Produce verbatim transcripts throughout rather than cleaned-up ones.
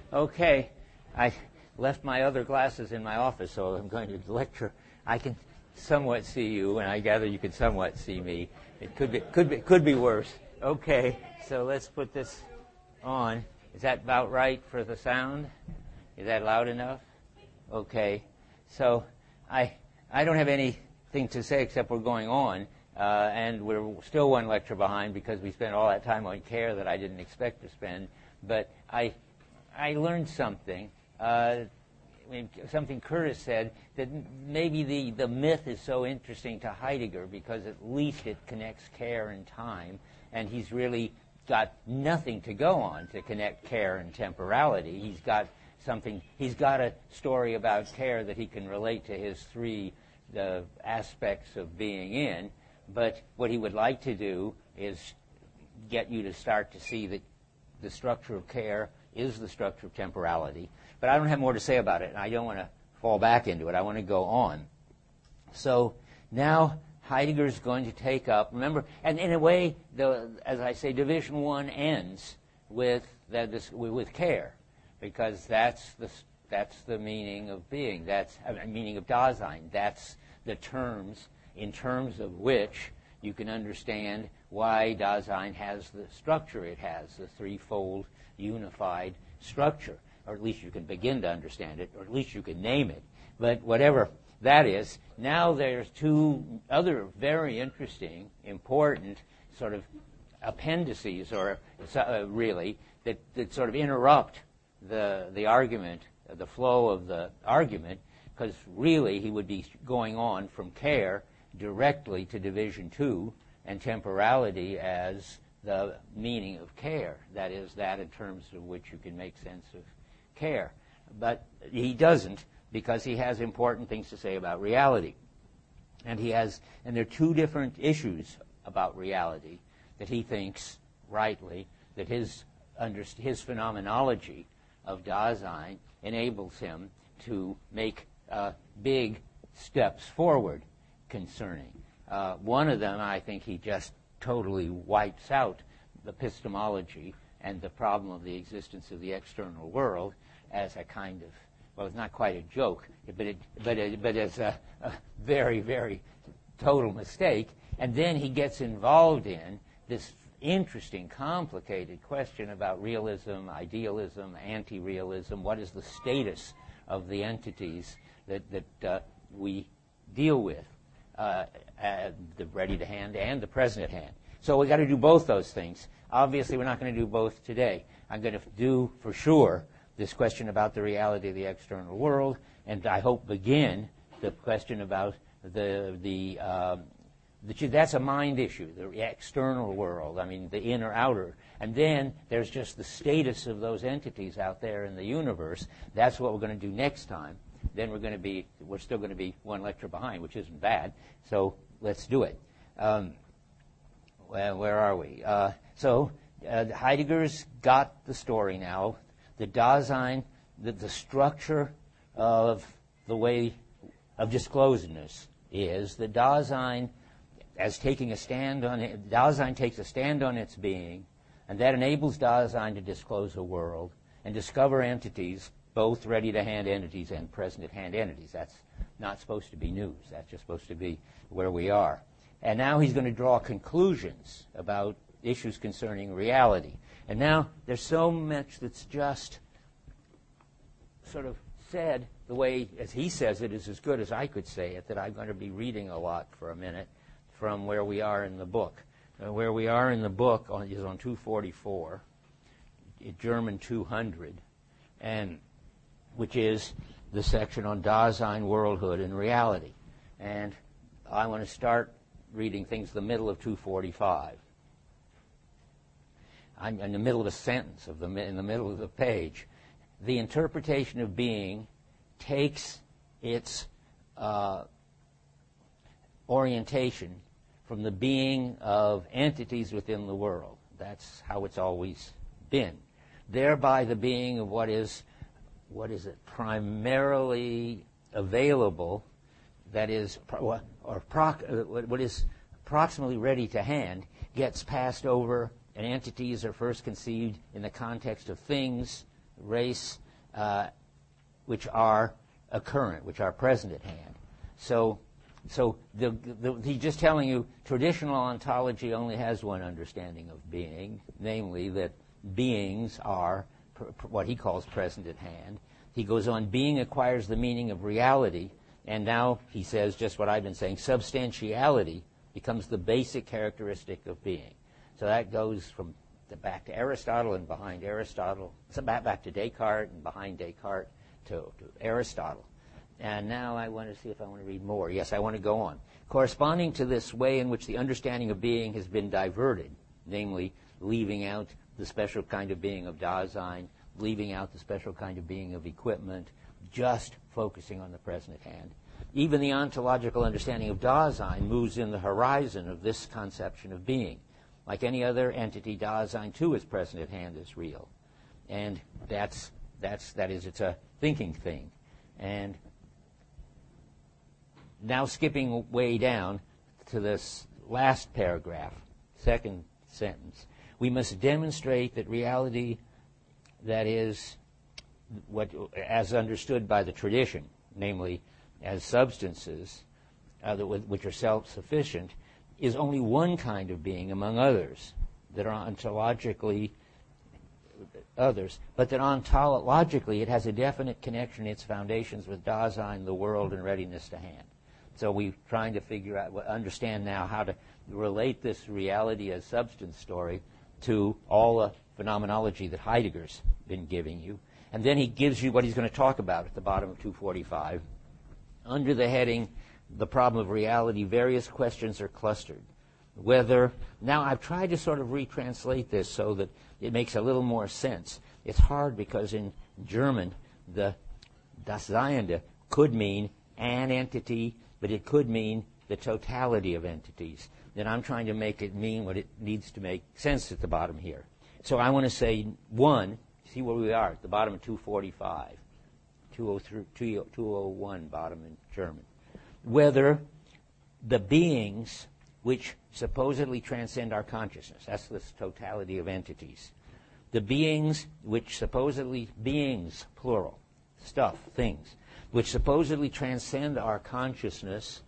Okay, I left my other glasses in my office, so I'm going to lecture. I can somewhat see you, and I gather you can somewhat see me. It could be, could be, could be worse. Okay, so let's put this on. Is that about right for the sound? Is that loud enough? Okay, so I I don't have anything to say except we're going on, uh, and we're still one lecture behind because we spent all that time on care that I didn't expect to spend. But I I learned something. Uh, I mean, something Curtis said, that maybe the, the myth is so interesting to Heidegger because at least it connects care and time, and he's really got nothing to go on to connect care and temporality. He's got something, he's got a story about care that he can relate to his three uh, aspects of being in, but what he would like to do is get you to start to see that the structure of care is the structure of temporality. But I don't have more to say about it, and I don't want to fall back into it. I want to go on. So now Heidegger's going to take up, remember, and in a way, the, as I say, Division One ends with that this, with care, because that's the that's the meaning of being. That's the uh, meaning of Dasein. That's the terms in terms of which you can understand why Dasein has the structure it has, the threefold unified structure. Or at least you can begin to understand it, or at least you can name it. But whatever that is, now there's two other very interesting, important sort of appendices, or uh, really, that, that sort of interrupt the, the argument, uh, the flow of the argument, because really he would be going on from care directly to Division Two, and temporality as the meaning of care. That is, that in terms of which you can make sense of care. But he doesn't, because he has important things to say about reality. And he has, and there are two different issues about reality that he thinks, rightly, that his under, his phenomenology of Dasein enables him to make uh, big steps forward concerning. Uh, one of them, I think he just totally wipes out the epistemology and the problem of the existence of the external world as a kind of, well, it's not quite a joke, but it, but it, but it's a, a very, very total mistake. And then he gets involved in this interesting, complicated question about realism, idealism, anti-realism. What is the status of the entities that that uh, we deal with, uh, uh, the ready-to-hand and the present-at-hand? So we've got to do both those things. Obviously, we're not going to do both today. I'm going to do, for sure, this question about the reality of the external world, and I hope begin the question about the the, um, the that's a mind issue, the external world. I mean, the inner, outer, and then there's just the status of those entities out there in the universe. That's what we're going to do next time. Then we're going to be we're still going to be one lecture behind, which isn't bad. So let's do it. Um, well, where are we? Uh, so uh, Heidegger's got the story now. The Dasein, the, the structure of the way of disclosedness is the Dasein as taking a stand on it. Dasein takes a stand on its being, and that enables Dasein to disclose a world and discover entities, both ready-to-hand entities and present-at-hand entities. That's not supposed to be news. That's just supposed to be where we are. And now he's going to draw conclusions about issues concerning reality. And now there's so much that's just sort of said the way, as he says it, is as good as I could say it, that I'm going to be reading a lot for a minute from where we are in the book. Uh, where we are in the book on, is on two forty-four, German two hundred, and which is the section on Dasein, worldhood, and reality. And I want to start reading things the middle of two forty-five. I'm in the middle of a sentence, of the in the middle of the page. The interpretation of being takes its uh, orientation from the being of entities within the world. That's how it's always been. Thereby the being of what is, what is it, primarily available, that is, or proc, what is approximately ready to hand, gets passed over, and entities are first conceived in the context of things, race, uh, which are occurrent, which are present at hand. So, so the, the, he's just telling you traditional ontology only has one understanding of being, namely that beings are pr- pr- what he calls present at hand. He goes on, being acquires the meaning of reality, and now he says just what I've been saying, substantiality becomes the basic characteristic of being. So that goes from the back to Aristotle and behind Aristotle, so back, back to Descartes and behind Descartes to, to Aristotle. And now I want to see if I want to read more. Yes, I want to go on. Corresponding to this way in which the understanding of being has been diverted, namely leaving out the special kind of being of Dasein, leaving out the special kind of being of equipment, just focusing on the present at hand. Even the ontological understanding of Dasein moves in the horizon of this conception of being. Like any other entity, Dasein too is present at hand, is real. And that's, that's, that is, it's a thinking thing. And now skipping way down to this last paragraph, second sentence, we must demonstrate that reality, that is, what as understood by the tradition, namely as substances uh, that, which are self-sufficient, is only one kind of being among others that are ontologically others, but that ontologically it has a definite connection in its foundations with Dasein, the world, and readiness to hand. So we're trying to figure out, understand now how to relate this reality as substance story to all the phenomenology that Heidegger's been giving you. And then he gives you what he's going to talk about at the bottom of two forty-five. Under the heading, the problem of reality, various questions are clustered. Whether, now I've tried to sort of retranslate this so that it makes a little more sense. It's hard because in German, the Das Seiende could mean an entity, but it could mean the totality of entities. Then I'm trying to make it mean what it needs to make sense at the bottom here. So I want to say, one, see where we are, at the bottom of two forty-five, two oh three, two oh one, bottom in German. Whether the beings which supposedly transcend our consciousness, that's this totality of entities, the beings which supposedly, beings, plural, stuff, things, which supposedly transcend our consciousness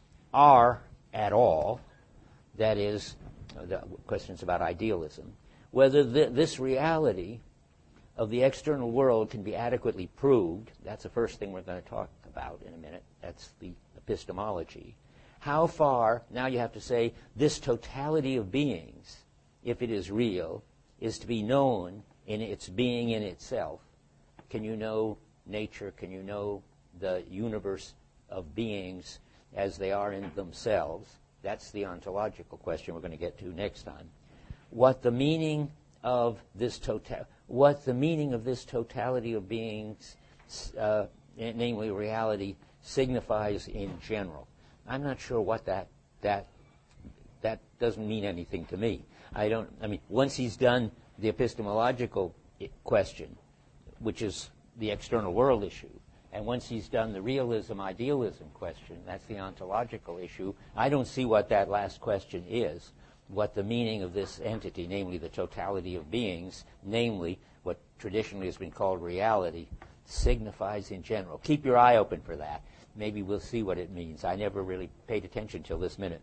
are at all, that is, the questions about idealism, whether th- this reality of the external world can be adequately proved. That's the first thing we're going to talk about in a minute. That's the epistemology. How far, now you have to say, this totality of beings, if it is real, is to be known in its being in itself. Can you know nature? Can you know the universe of beings as they are in themselves? That's the ontological question we're going to get to next time. What the meaning of this total, what the meaning of this totality of beings, uh, namely reality, signifies in general. I'm not sure what that that that doesn't mean anything to me. I don't. I mean, once he's done the epistemological question, which is the external world issue, and once he's done the realism, idealism question, that's the ontological issue. I don't see what that last question is, what the meaning of this entity, namely the totality of beings, namely what traditionally has been called reality, signifies in general. Keep your eye open for that. Maybe we'll see what it means. I never really paid attention till this minute.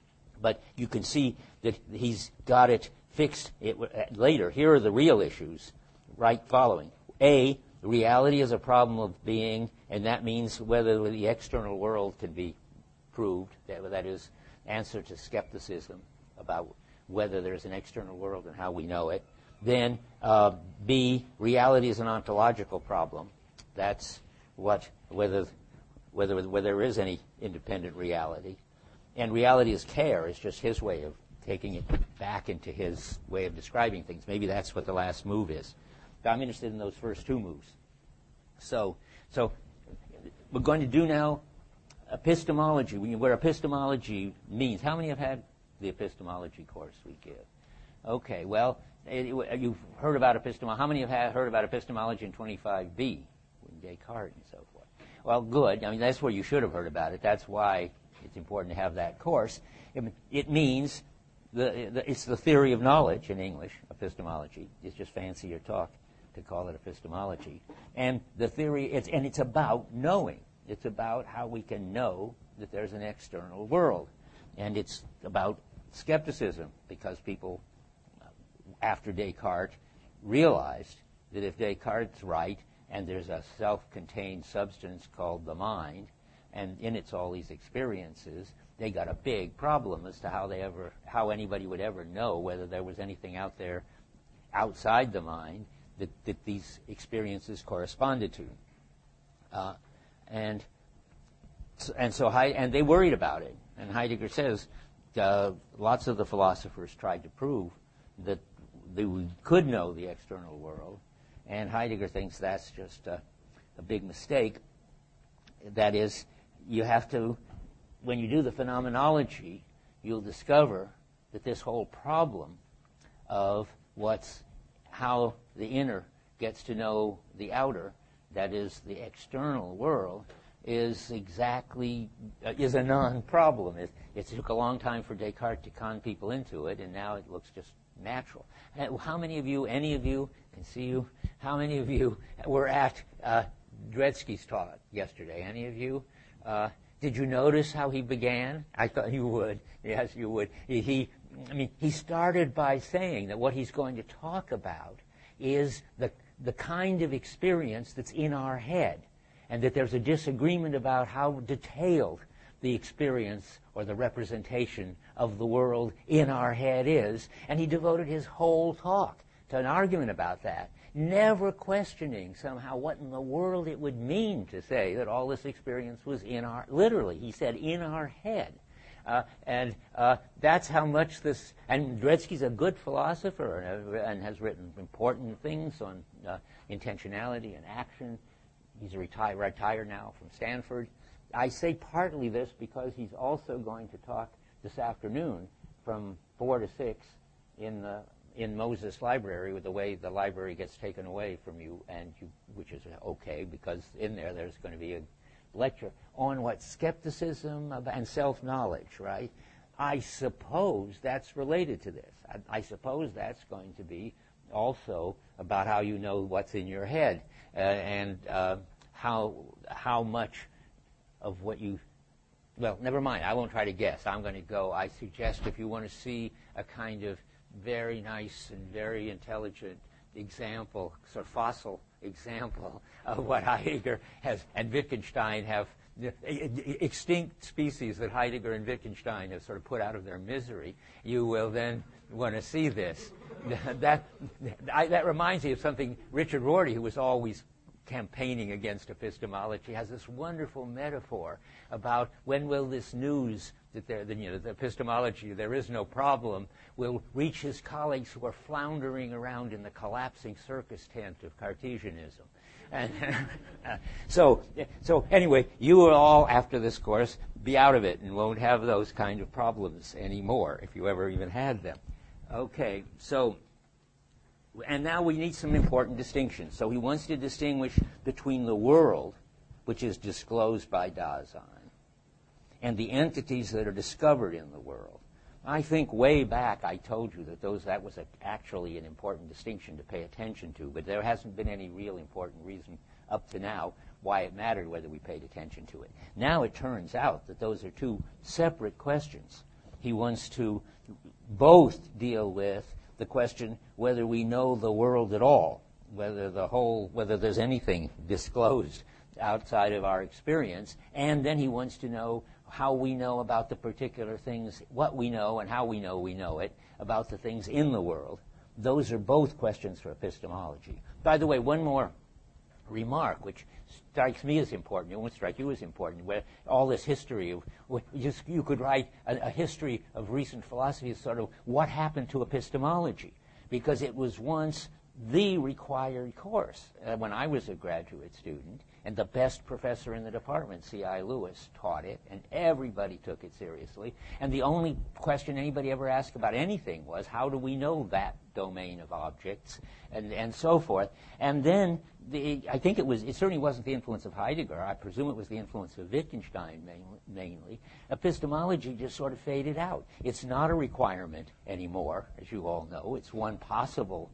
But you can see that he's got it fixed it, later. Here are the real issues, right following. A, reality is a problem of being, and that means whether the external world can be proved. That, that is, answer to skepticism about whether there's an external world and how we know it. Then, uh, B, reality is an ontological problem. That's what, whether, whether, whether there is any independent reality. And reality is care, is just his way of taking it back into his way of describing things. Maybe that's what the last move is. I'm interested in those first two moves. So, so we're going to do now epistemology, what epistemology means. How many have had the epistemology course we give? Okay, well, you've heard about epistemology. How many have had, heard about epistemology in twenty-five B, with Descartes and so forth? Well, good. I mean, that's where you should have heard about it. That's why it's important to have that course. It, it means, the, the, it's the theory of knowledge in English, epistemology. It's just fancier talk to call it epistemology. And the theory, it's, and it's about knowing. It's about how we can know that there's an external world. And it's about skepticism, because people, after Descartes, realized that if Descartes' right, and there's a self-contained substance called the mind, and in it's all these experiences, they got a big problem as to how they ever, how anybody would ever know whether there was anything out there outside the mind that, that these experiences corresponded to. Uh, and and so He- and they worried about it. And Heidegger says uh, lots of the philosophers tried to prove that they could know the external world, and Heidegger thinks that's just a, a big mistake. That is, you have to, when you do the phenomenology, you'll discover that this whole problem of what's, how the inner gets to know the outer, that is the external world, is exactly, uh, is a non-problem. It, it took a long time for Descartes to con people into it, and now it looks just natural. Uh, how many of you, any of you, can see you, how many of you were at uh, Dredski's talk yesterday? Any of you? Uh, did you notice how he began? I thought you would. Yes, you would. He, he, I mean, he started by saying that what he's going to talk about is the the kind of experience that's in our head, and that there's a disagreement about how detailed the experience or the representation of the world in our head is. And he devoted his whole talk to an argument about that, never questioning somehow what in the world it would mean to say that all this experience was in our, literally, he said, in our head. Uh, and uh, that's how much this, and Dredski's a good philosopher and, and has written important things on uh, intentionality and action. He's a reti- retired now from Stanford. I say partly this because he's also going to talk this afternoon from four to six in the in Moses Library, with the way the library gets taken away from you, and you, which is okay, because in there there's going to be a lecture on what skepticism and self-knowledge, right? I suppose that's related to this. I, I suppose that's going to be also about how you know what's in your head, uh, and uh, how how much of what you, well, never mind, I won't try to guess. I'm going to go. I suggest if you want to see a kind of very nice and very intelligent example, sort of fossil example of what Heidegger has and Wittgenstein have, extinct species that Heidegger and Wittgenstein have sort of put out of their misery, you will then want to see this. that, I, that reminds me of something Richard Rorty, who was always campaigning against epistemology, has this wonderful metaphor about when will this news that there, the, you know, the epistemology, there is no problem, will reach his colleagues who are floundering around in the collapsing circus tent of Cartesianism. And uh, so, so anyway, you will all, after this course, be out of it and won't have those kind of problems anymore, if you ever even had them. Okay, so, and now we need some important distinctions. So he wants to distinguish between the world, which is disclosed by Dasein, and the entities that are discovered in the world. I think way back I told you that those that was a, actually an important distinction to pay attention to, but there hasn't been any real important reason up to now why it mattered whether we paid attention to it. Now it turns out that those are two separate questions. He wants to both deal with the question whether we know the world at all, whether the whole, whether there's anything disclosed outside of our experience, and then he wants to know how we know about the particular things, what we know and how we know we know it, about the things in the world. Those are both questions for epistemology. By the way, one more remark, which strikes me as important, it won't strike you as important, where all this history of, you, you could write a, a history of recent philosophy, sort of what happened to epistemology, because it was once the required course. Uh, when I was a graduate student, and the best professor in the department, C I Lewis, taught it, and everybody took it seriously. And the only question anybody ever asked about anything was, how do we know that domain of objects, and, and so forth. And then, the, I think it was, it certainly wasn't the influence of Heidegger. I presume it was the influence of Wittgenstein mainly. mainly. Epistemology just sort of faded out. It's not a requirement anymore, as you all know. It's one possible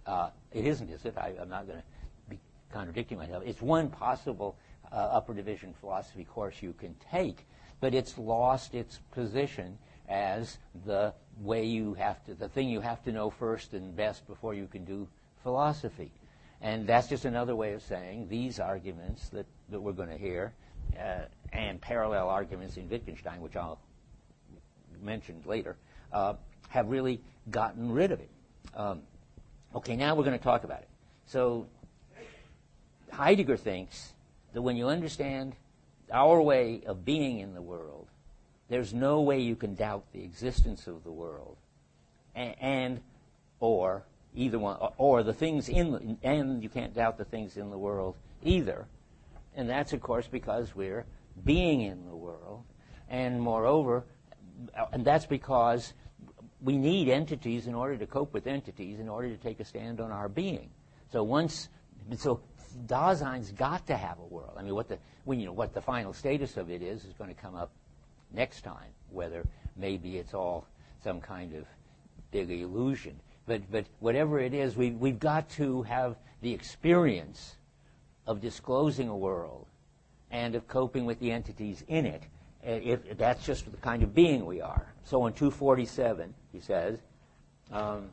uh, it isn't, is it? I, I'm not going to be contradicting myself. It's one possible uh, upper division philosophy course you can take, but it's lost its position as the way you have to, the thing you have to know first and best before you can do philosophy. And that's just another way of saying these arguments that, that we're going to hear uh, and parallel arguments in Wittgenstein, which I'll mention later, uh, have really gotten rid of it. Um, okay, now we're going to talk about it. So Heidegger thinks that when you understand our way of being in the world, there's no way you can doubt the existence of the world, and, and or either one, or, or the things in, the, and you can't doubt the things in the world either. And that's, of course, because we're being in the world, and moreover, and that's because we need entities in order to cope with entities, in order to take a stand on our being. So once, so Dasein's got to have a world. I mean, what the, when, you know, what the final status of it is is going to come up next time, whether maybe it's all some kind of big illusion. But but whatever it is, we, we've got to have the experience of disclosing a world and of coping with the entities in it, if, if that's just the kind of being we are. So in two forty-seven, he says, um,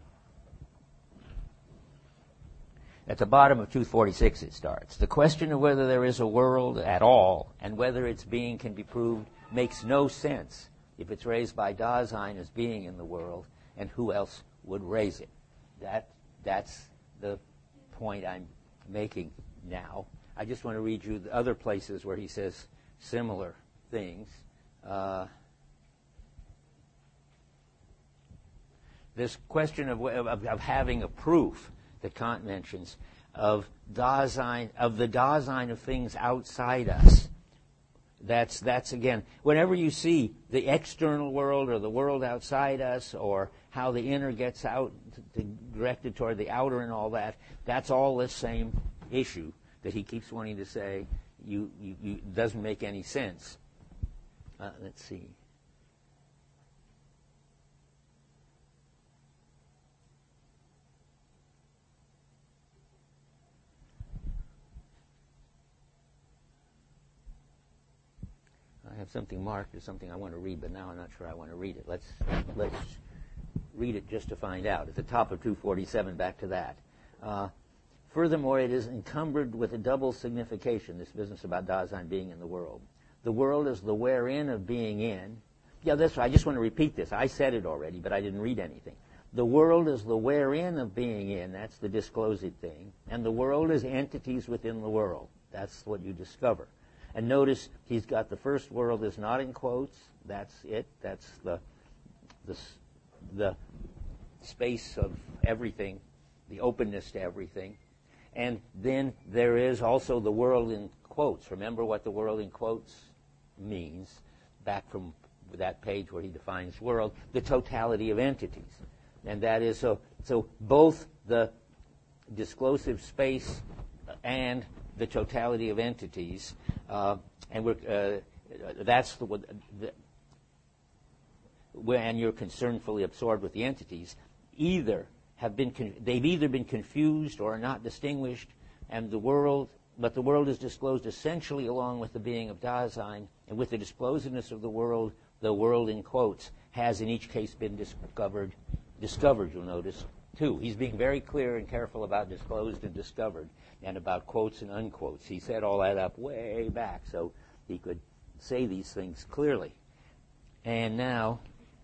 at the bottom of two forty-six it starts, the question of whether there is a world at all and whether its being can be proved makes no sense if it's raised by Dasein as being in the world, and who else would raise it? That that's the point I'm making now. I just want to read you the other places where he says similar things. Uh, this question of, of of having a proof that Kant mentions of Dasein, of the Dasein of things outside us. That's, that's again, whenever you see the external world or the world outside us or how the inner gets out, to, to, directed toward the outer and all that, that's all the same issue that he keeps wanting to say you, you, you doesn't make any sense. Uh, let's see. I have something marked as something I want to read, but now I'm not sure I want to read it. Let's let's read it just to find out. At the top of two forty-seven, back to that. Uh, Furthermore, it is encumbered with a double signification, this business about Dasein being in the world. The world is the wherein of being in. Yeah, that's right. I just want to repeat this. I said it already, but I didn't read anything. The world is the wherein of being in. That's the disclosed thing. And the world is entities within the world. That's what you discover. And notice he's got the first world is not in quotes. That's it. That's the the the space of everything, the openness to everything. And then there is also the world in quotes. Remember what the world in quotes means back from that page where he defines world, the totality of entities. And that is so so both the disclosive space and the totality of entities, uh, and we're, uh, that's the, the when you're concerned fully absorbed with the entities, either have been con- they've either been confused or are not distinguished, and the world, but the world is disclosed essentially along with the being of Dasein, and with the disclosedness of the world, the world in quotes has in each case been discovered. Discovered, you'll notice, too. He's being very clear and careful about disclosed and discovered, and about quotes and unquotes. He set all that up way back so he could say these things clearly. And now,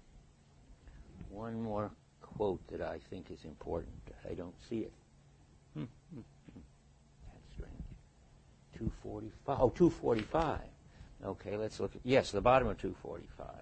one more quote that I think is important. I don't see it. Hmm, hmm, hmm. That's strange. two forty-five. Oh, two forty-five. Okay, let's look at, yes, the bottom of two forty-five.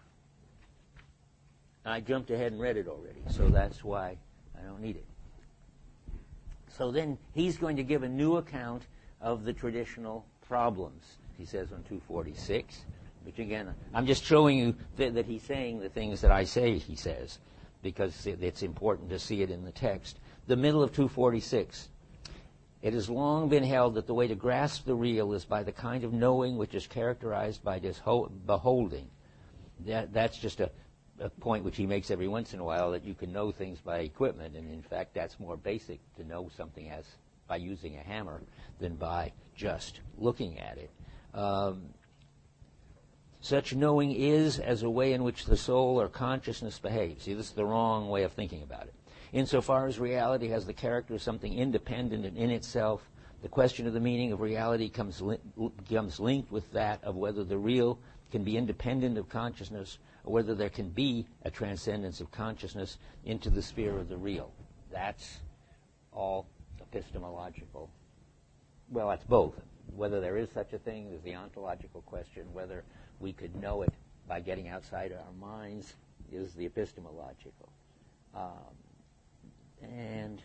I jumped ahead and read it already, so that's why I don't need it. So then he's going to give a new account of the traditional problems, he says on two forty-six, which again, I'm just showing you th- that he's saying the things that I say he says, because it, it's important to see it in the text. The middle of two forty-six. It has long been held that the way to grasp the real is by the kind of knowing which is characterized by disho- beholding. That, that's just a a point which he makes every once in a while, that you can know things by equipment, and in fact that's more basic to know something as by using a hammer than by just looking at it. Um, such knowing is as a way in which the soul or consciousness behaves. See, this is the wrong way of thinking about it. Insofar as reality has the character of something independent and in itself, the question of the meaning of reality comes, li- comes linked with that of whether the real can be independent of consciousness, or whether there can be a transcendence of consciousness into the sphere of the real. That's all epistemological. Well, that's both. Whether there is such a thing is the ontological question. Whether we could know it by getting outside our minds is the epistemological. Um, and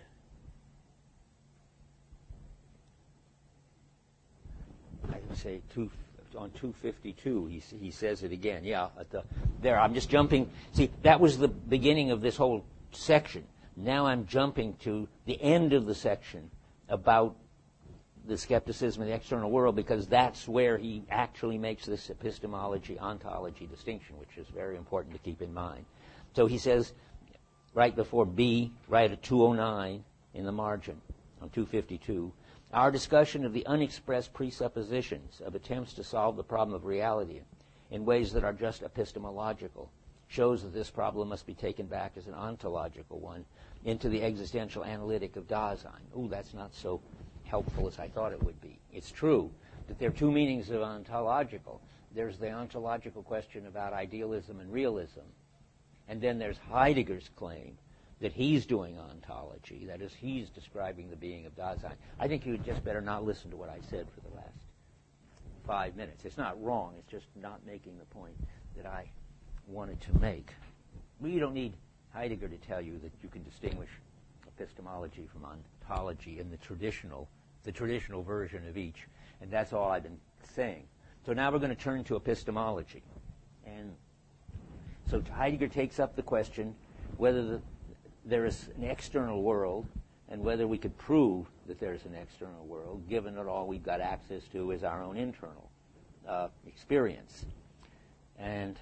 I would say two, on two fifty-two, he, he says it again. Yeah, at the, there, I'm just jumping. See, that was the beginning of this whole section. Now I'm jumping to the end of the section about the skepticism of the external world, because that's where he actually makes this epistemology-ontology distinction, which is very important to keep in mind. So he says, right before B, right at two oh nine in the margin, on two fifty-two, our discussion of the unexpressed presuppositions of attempts to solve the problem of reality in ways that are just epistemological shows that this problem must be taken back as an ontological one into the existential analytic of Dasein. Ooh, that's not so helpful as I thought it would be. It's true that there are two meanings of ontological. There's the ontological question about idealism and realism, and then there's Heidegger's claim that he's doing ontology, that is, he's describing the being of Dasein. I think you would just better not listen to what I said for the last five minutes. It's not wrong, it's just not making the point that I wanted to make. We don't need Heidegger to tell you that you can distinguish epistemology from ontology in the traditional, the traditional version of each, and that's all I've been saying. So now we're going to turn to epistemology. And so Heidegger takes up the question whether the, there is an external world and whether we could prove that there's an external world, given that all we've got access to is our own internal uh, experience. And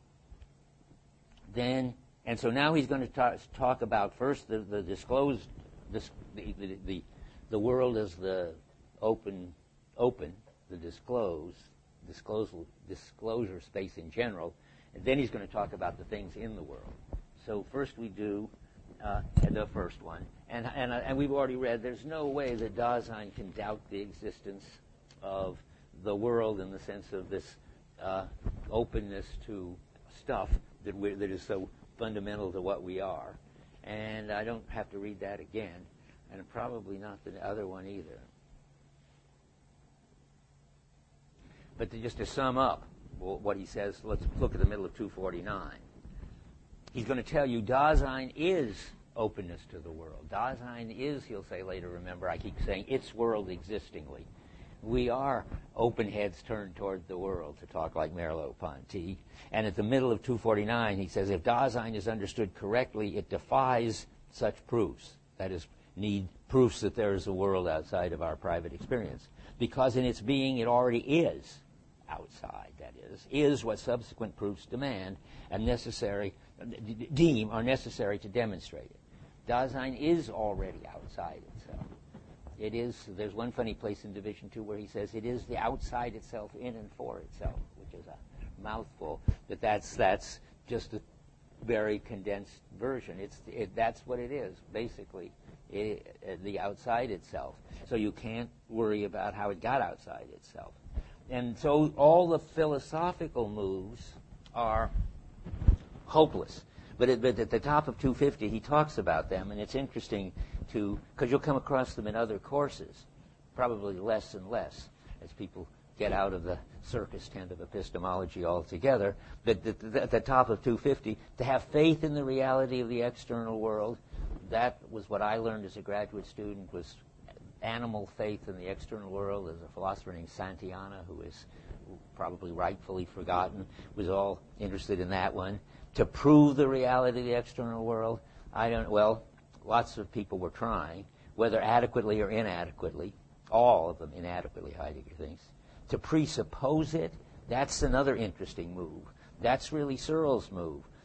then, and so now he's going to ta- talk about first the, the disclosed, this, the, the, the, the world as the open, open, the disclosed, disclosure, disclosure space in general, and then he's going to talk about the things in the world. So first we do uh, the first one, and and uh, and we've already read. There's no way that Dasein can doubt the existence of the world in the sense of this uh, openness to stuff that we that is so fundamental to what we are. And I don't have to read that again, and probably not the other one either. But to, just to sum up what he says, let's look at the middle of two forty-nine. He's going to tell you Dasein is openness to the world. Dasein is, he'll say later, remember, I keep saying, its world existingly. We are open heads turned toward the world, to talk like Merleau-Ponty. And at the middle of two forty-nine, he says, if Dasein is understood correctly, it defies such proofs. That is, need proofs that there is a world outside of our private experience. Because in its being, it already is outside, that is, is what subsequent proofs demand and necessary, d- deem are necessary to demonstrate it. Dasein is already outside itself. It is, there's one funny place in Division Two where he says it is the outside itself in and for itself, which is a mouthful, but that's that's just a very condensed version. It's it, that's what it is, basically, it, uh, the outside itself. So you can't worry about how it got outside itself. And so all the philosophical moves are hopeless. But, it, but at the top of two fifty, he talks about them, and it's interesting to, because you'll come across them in other courses, probably less and less, as people get out of the circus tent of epistemology altogether. But at the, at the top of two fifty, to have faith in the reality of the external world, that was what I learned as a graduate student, was animal faith in the external world. There's a philosopher named Santayana, who is probably rightfully forgotten, was all interested in that one. To prove the reality of the external world, I don't, well, lots of people were trying, whether adequately or inadequately, all of them inadequately, Heidegger thinks. To presuppose it, that's another interesting move. That's really Searle's move.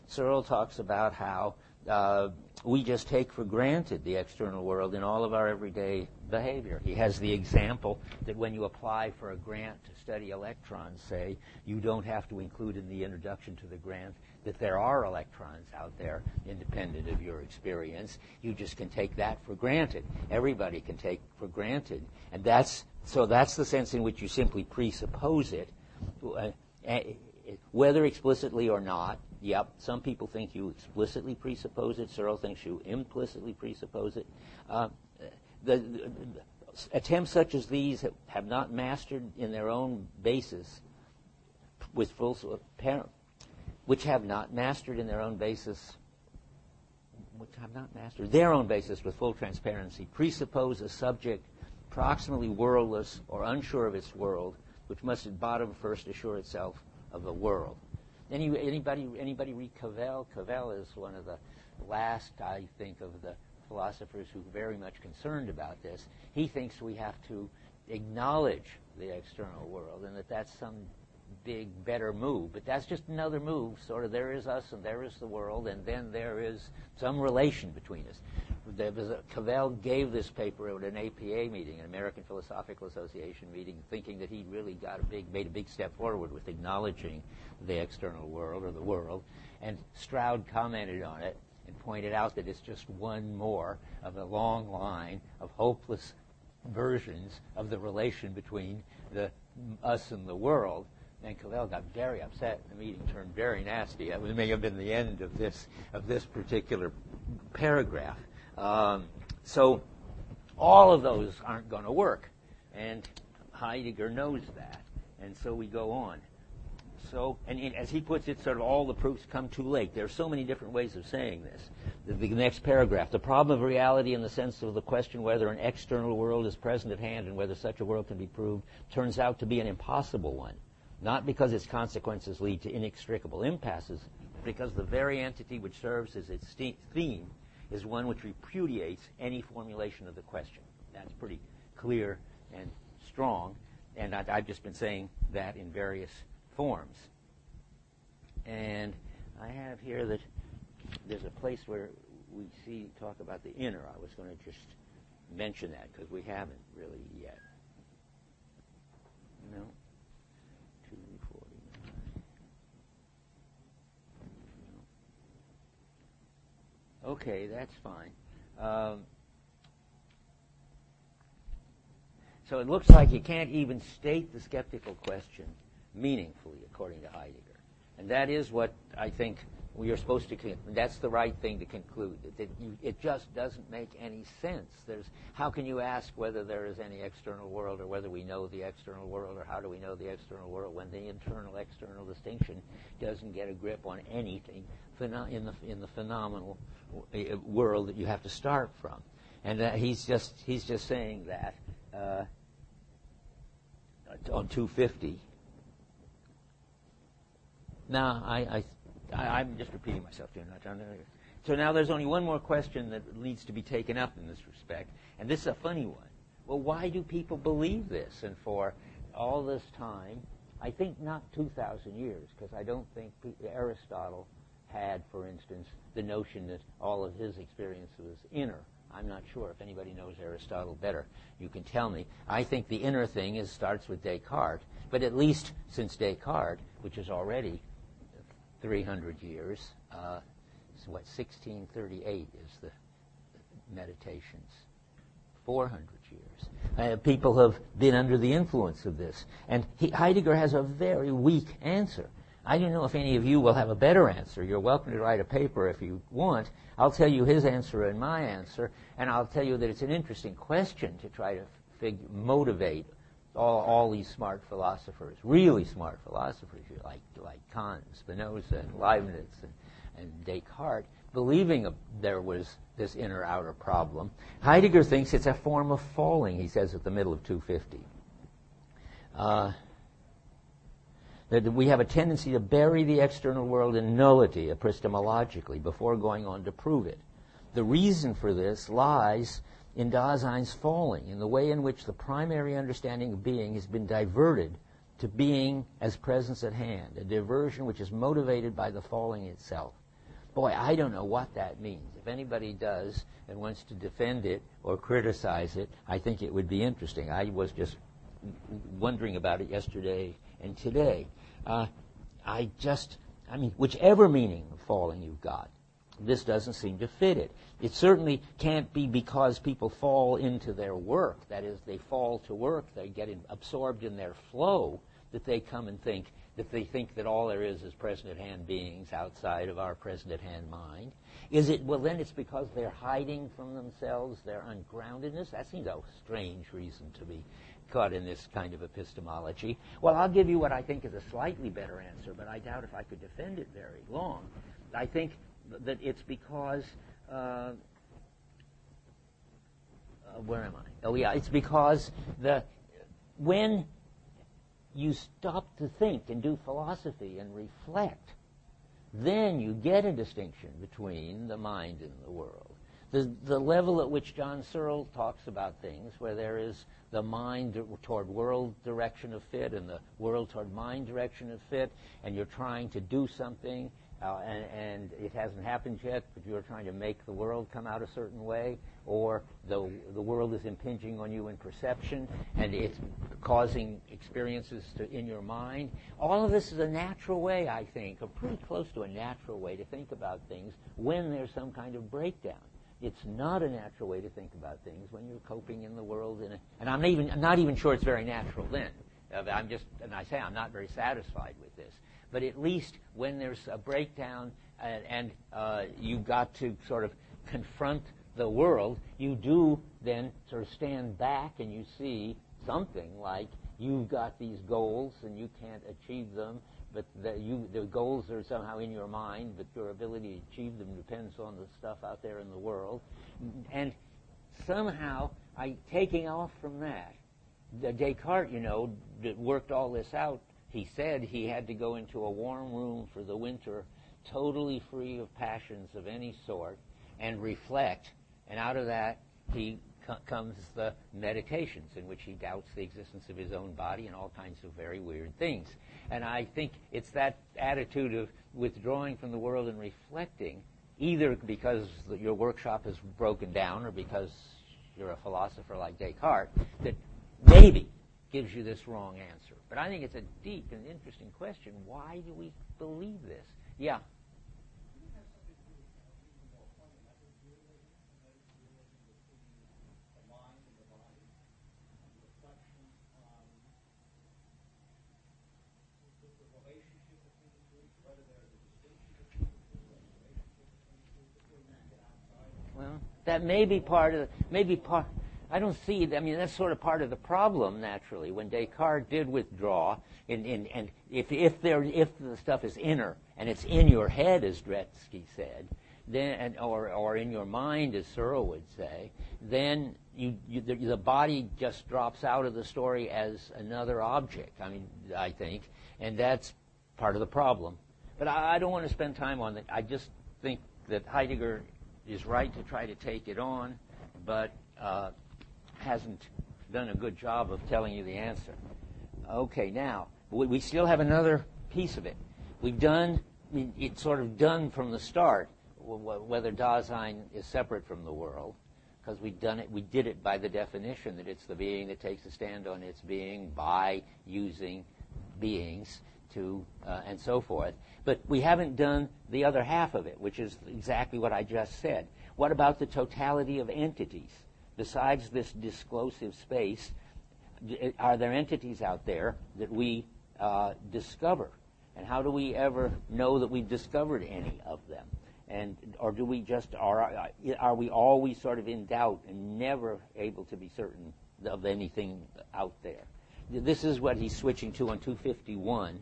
Searle talks about how uh, we just take for granted the external world in all of our everyday behavior. He has the example that when you apply for a grant to study electrons, say, you don't have to include in the introduction to the grant that there are electrons out there independent of your experience. You just can take that for granted. Everybody can take for granted. And that's, so that's the sense in which you simply presuppose it, uh, whether explicitly or not. Yep, some people think you explicitly presuppose it. Searle thinks you implicitly presuppose it. Uh, the, the, the attempts such as these have, have not mastered in their own basis with full apparent, which have not mastered in their own basis, which have not mastered their own basis with full transparency, presuppose a subject proximately worldless or unsure of its world, which must at bottom first assure itself of the world. Any, anybody, anybody read Cavell? Cavell is one of the last, I think, of the philosophers who are very much concerned about this. He thinks we have to acknowledge the external world and that that's some big, better move. But that's just another move. Sort of there is us and there is the world, and then there is some relation between us. There was a, Cavell gave this paper at an A P A meeting, an American Philosophical Association meeting, thinking that he'd really got a big, made a big step forward with acknowledging the external world or the world. And Stroud commented on it and pointed out that it's just one more of a long line of hopeless versions of the relation between the us and the world. And Cavell got very upset. The meeting turned very nasty. It may have been the end of this of this particular paragraph. Um, so all of those aren't going to work, and Heidegger knows that. And so we go on. So, and in, as he puts it, sort of all the proofs come too late. There are so many different ways of saying this. The, the next paragraph, the problem of reality in the sense of the question whether an external world is present at hand and whether such a world can be proved turns out to be an impossible one. Not because its consequences lead to inextricable impasses, but because the very entity which serves as its theme is one which repudiates any formulation of the question. That's pretty clear and strong, and I, I've just been saying that in various forms. And I have here that there's a place where we see talk about the inner. I was going to just mention that because we haven't really yet. No. Okay, that's fine. Um, so it looks like you can't even state the skeptical question meaningfully, according to Heidegger. And that is what I think we are supposed to, con- that's the right thing to conclude, that, that you, it just doesn't make any sense. There's, how can you ask whether there is any external world or whether we know the external world or how do we know the external world when the internal-external distinction doesn't get a grip on anything pheno- in the in the phenomenal w- world that you have to start from. And uh, he's just he's just saying that uh, on two fifty. Now, I, I, I, I'm just repeating myself too much. So now there's only one more question that needs to be taken up in this respect, and this is a funny one. Well, why do people believe this? And for all this time, I think not two thousand years, because I don't think Aristotle had, for instance, the notion that all of his experience was inner. I'm not sure. If anybody knows Aristotle better, you can tell me. I think the inner thing is starts with Descartes, but at least since Descartes, which is already three hundred years, uh, so what, sixteen thirty-eight is the Meditations, four hundred years. Uh, people have been under the influence of this. And he, Heidegger has a very weak answer. I don't know if any of you will have a better answer. You're welcome to write a paper if you want. I'll tell you his answer and my answer, and I'll tell you that it's an interesting question to try to fig- motivate all, all these smart philosophers, really smart philosophers, like like Kant, Spinoza, and Leibniz, and, and Descartes, believing a, there was this inner-outer problem. Heidegger thinks it's a form of falling, he says at the middle of two fifty. Uh, that we have a tendency to bury the external world in nullity epistemologically before going on to prove it. The reason for this lies in Dasein's falling, in the way in which the primary understanding of being has been diverted to being as presence at hand, a diversion which is motivated by the falling itself. boy, I don't know what that means. If anybody does and wants to defend it or criticize it, I think it would be interesting. I was just wondering about it yesterday and today. Uh, I just, I mean, whichever meaning of falling you've got, this doesn't seem to fit it. It certainly can't be because people fall into their work. That is, they fall to work, they get in, absorbed in their flow, that they come and think, that they think that all there is is present-at-hand beings outside of our present-at-hand mind. Is it, well, then it's because they're hiding from themselves, their ungroundedness? That seems a strange reason to be caught in this kind of epistemology. Well, I'll give you what I think is a slightly better answer, but I doubt if I could defend it very long. I think that it's because, uh, uh, where am I? Oh, yeah, it's because the when you stop to think and do philosophy and reflect, then you get a distinction between the mind and the world. The, the level at which John Searle talks about things, where there is the mind toward world direction of fit and the world toward mind direction of fit, and you're trying to do something, uh, and, and it hasn't happened yet, but you're trying to make the world come out a certain way, or the, the world is impinging on you in perception, and it's causing experiences to, in your mind. All of this is a natural way, I think, or pretty close to a natural way to think about things when there's some kind of breakdown. It's not a natural way to think about things when you're coping in the world, in a, and I'm not even I'm not even sure it's very natural then. Uh, I'm just, and I say I'm not very satisfied with this. But at least when there's a breakdown and, and uh, you've got to sort of confront the world, you do then sort of stand back and you see something like you've got these goals and you can't achieve them, but the, you, the goals are somehow in your mind, but your ability to achieve them depends on the stuff out there in the world. And somehow, I, taking off from that, the Descartes, you know, that worked all this out, he said he had to go into a warm room for the winter, totally free of passions of any sort, and reflect. And out of that, he comes the meditations in which he doubts the existence of his own body and all kinds of very weird things. And I think it's that attitude of withdrawing from the world and reflecting, either because your workshop is broken down or because you're a philosopher like Descartes, that maybe gives you this wrong answer. But I think it's a deep and interesting question. Why do we believe this? Yeah. Well, that may be part of, maybe part, I don't see, I mean, that's sort of part of the problem, naturally, when Descartes did withdraw, in, in, and if, if, there, if the stuff is inner, and it's in your head, as Dretske said, then, or, or in your mind, as Searle would say, then you, you, the, the body just drops out of the story as another object, I mean, I think, and that's part of the problem. But I, I don't want to spend time on that. I just think that Heidegger is right to try to take it on, but uh, hasn't done a good job of telling you the answer. Okay, now, we, we still have another piece of it. We've done, it's sort of done from the start, whether Dasein is separate from the world, because we've done it, we did it by the definition that it's the being that takes a stand on its being by using beings to, uh, and so forth. But we haven't done the other half of it, which is exactly what I just said. What about the totality of entities? Besides this disclosive space, are there entities out there that we uh, discover? And how do we ever know that we've discovered any of them? And or do we just, are, are we always sort of in doubt and never able to be certain of anything out there? This is what he's switching to on two fifty-one.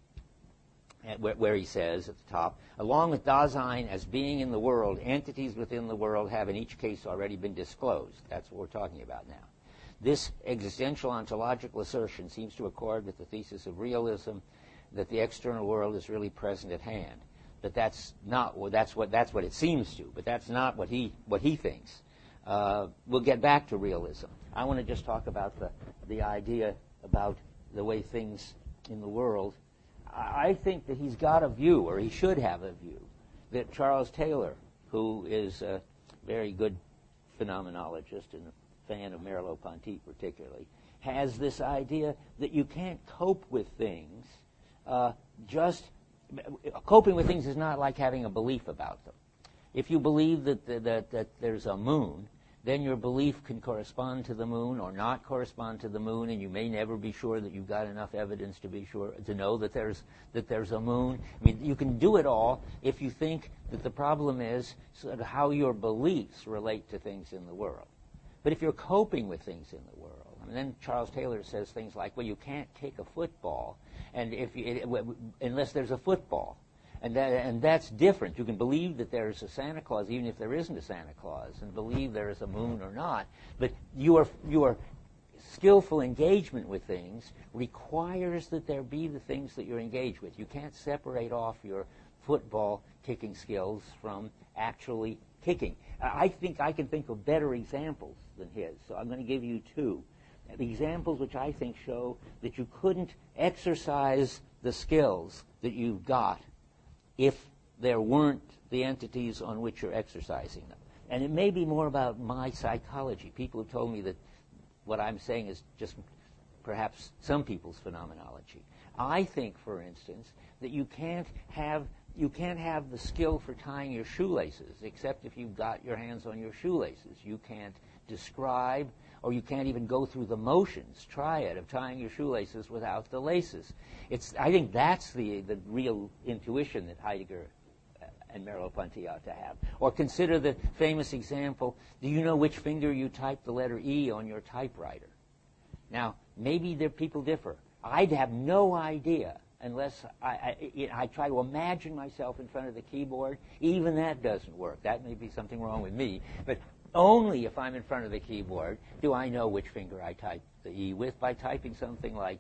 Where, where he says at the top, along with Dasein as being in the world, entities within the world have in each case already been disclosed. That's what we're talking about now. This existential ontological assertion seems to accord with the thesis of realism that the external world is really present at hand. But that's not well, that's what that's what it seems to. But that's not what he what he thinks. Uh, we'll get back to realism. I want to just talk about the the idea about the way things in the world. I think that he's got a view, or he should have a view, that Charles Taylor, who is a very good phenomenologist and a fan of Merleau-Ponty particularly, has this idea that you can't cope with things uh, just coping with things is not like having a belief about them. If you believe that, that, that, that there's a moon, then your belief can correspond to the moon or not correspond to the moon, and you may never be sure that you've got enough evidence to be sure to know that there's that there's a moon. I mean, you can do it all if you think that the problem is sort of how your beliefs relate to things in the world. But if you're coping with things in the world, and then Charles Taylor says things like, well, you can't kick a football, and if you, it, unless there's a football. And that, and that's different. You can believe that there's a Santa Claus, even if there isn't a Santa Claus, and believe there is a moon or not. But your your skillful engagement with things requires that there be the things that you're engaged with. You can't separate off your football kicking skills from actually kicking. I think I can think of better examples than his, so I'm going to give you two. The examples which I think show that you couldn't exercise the skills that you've got if there weren't the entities on which you're exercising them. And it may be more about my psychology. People have told me that what I'm saying is just perhaps some people's phenomenology. I think, for instance, that you can't have you can't have the skill for tying your shoelaces except if you've got your hands on your shoelaces. You can't describe, or you can't even go through the motions, try it, of tying your shoelaces without the laces. It's, I think that's the, the real intuition that Heidegger and Merleau-Ponty ought to have. Or consider the famous example, do you know which finger you type the letter E on your typewriter? Now, maybe there people differ. I'd have no idea unless I, I, I try to imagine myself in front of the keyboard. Even that doesn't work. That may be something wrong with me. But only if I'm in front of the keyboard do I know which finger I type the E with by typing something like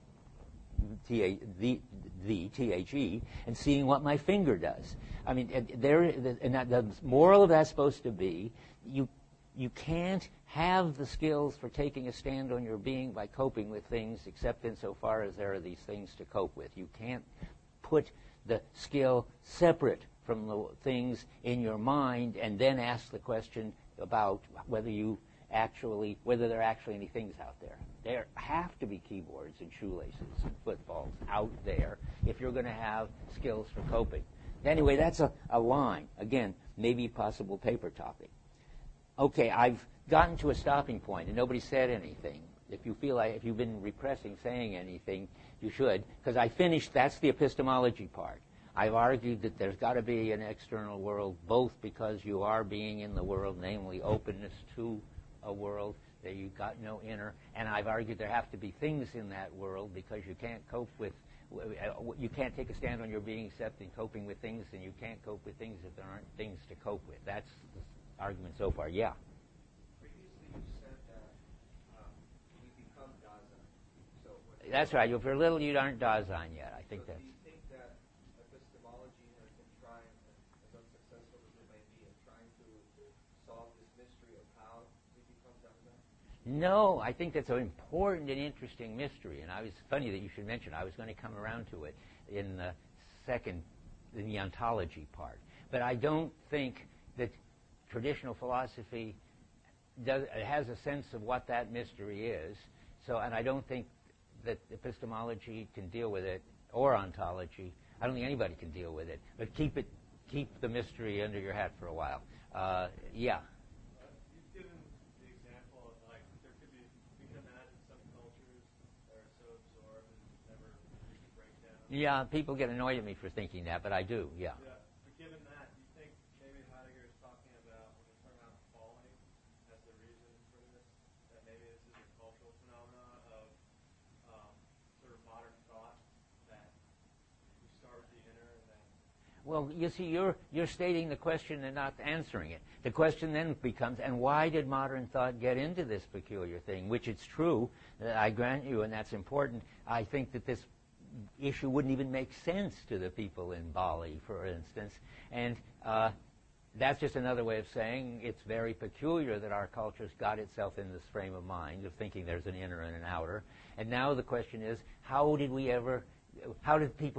T A, the, the, T H E, and seeing what my finger does. I mean, there, and that, the moral of that's supposed to be, you, you can't have the skills for taking a stand on your being by coping with things, except insofar as there are these things to cope with. You can't put the skill separate from the things in your mind and then ask the question about whether you actually, whether there are actually any things out there. There have to be keyboards and shoelaces and footballs out there if you're going to have skills for coping. Anyway, that's a, a line. Again, maybe possible paper topic. Okay, I've gotten to a stopping point and nobody said anything. If you feel like, if you've been repressing saying anything, you should, because I finished, that's the epistemology part. I've argued that there's got to be an external world, both because you are being in the world, namely openness to a world, that you've got no inner, and I've argued there have to be things in that world because you can't cope with, you can't take a stand on your being except in coping with things, and you can't cope with things if there aren't things to cope with. That's the argument so far. Yeah? Previously you said that um, we become Dasein. So that's right. If you're little, you aren't Dasein yet. I think so that's... Do you think that epistemology has been trying, as unsuccessful as it may be, in trying to solve this mystery of how we become Dasein? No, I think that's an important and interesting mystery, and I was funny that you should mention. I was going to come around to it in the second, in the ontology part. But I don't think that traditional philosophy does, has a sense of what that mystery is. So, and I don't think that epistemology can deal with it, or ontology. I don't think anybody can deal with it. But keep it, keep the mystery under your hat for a while. Uh, yeah. You've given the example of, like, there could be, we can imagine some cultures that are so absorbed and never reach a breakdown. Yeah, people get annoyed at me for thinking that, but I do, yeah. Yeah, but given that, do you think maybe Heidegger is talking about, when he's talking about falling as the reason for this, that maybe this is a cultural phenomenon of um, sort of modern thought, that we start with the inner and then... Well, you see, you're you're stating the question and not answering it. The question then becomes, and why did modern thought get into this peculiar thing? Which it's true, that I grant you, and that's important. I think that this issue wouldn't even make sense to the people in Bali, for instance. And uh, that's just another way of saying it's very peculiar that our culture's got itself in this frame of mind of thinking there's an inner and an outer. And now the question is, how did we ever, how did people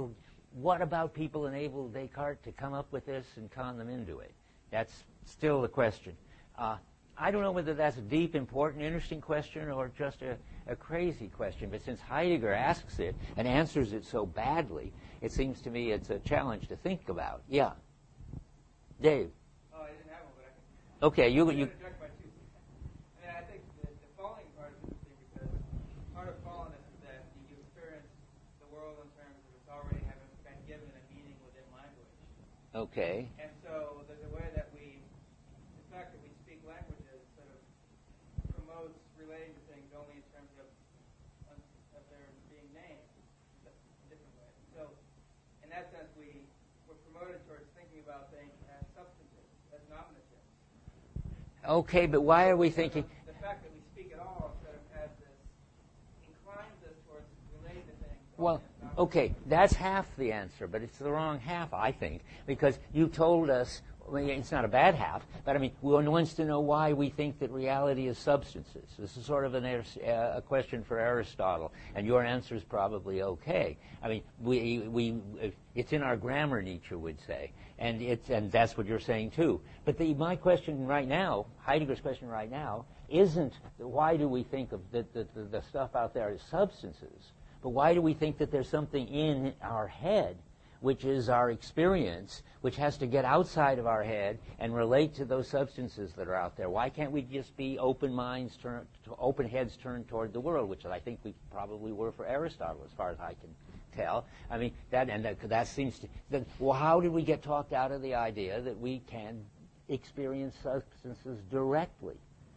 what about people enabled Descartes to come up with this and con them into it? That's still the question. Uh, I don't know whether that's a deep, important, interesting question or just a, a crazy question, but since Heidegger asks it and answers it so badly, it seems to me it's a challenge to think about. Yeah. Dave. Oh, I didn't have one, but I can. Okay, you... I you interject by two. I mean, I think the, the falling part is interesting because part of fallenness is that you experience the world in terms of it's already having been given a meaning within language. Okay. And so there's a way that we, the fact that we speak languages sort of promotes relating to things only in terms of, of their being named in different ways. So in that sense, we, we're promoted towards thinking about things as substantive, as nominative. Okay, but why are we thinking... The fact that we speak at all sort of has this, inclines us towards relating to things. Well, okay, that's half the answer, but it's the wrong half, I think, because you told us, well, it's not a bad half, but I mean, one wants to know why we think that reality is substances. This is sort of an, uh, a question for Aristotle, and your answer is probably okay. I mean, we, we, it's in our grammar, Nietzsche would say, and it's, and that's what you're saying too. But the, my question right now, Heidegger's question right now, isn't why do we think of the, the, the, the stuff out there as substances, but why do we think that there's something in our head, which is our experience, which has to get outside of our head and relate to those substances that are out there? Why can't we just be open minds, turn, open heads turned toward the world, which I think we probably were for Aristotle, as far as I can tell. I mean, that and that, that seems to. That, well, how did we get talked out of the idea that we can experience substances directly,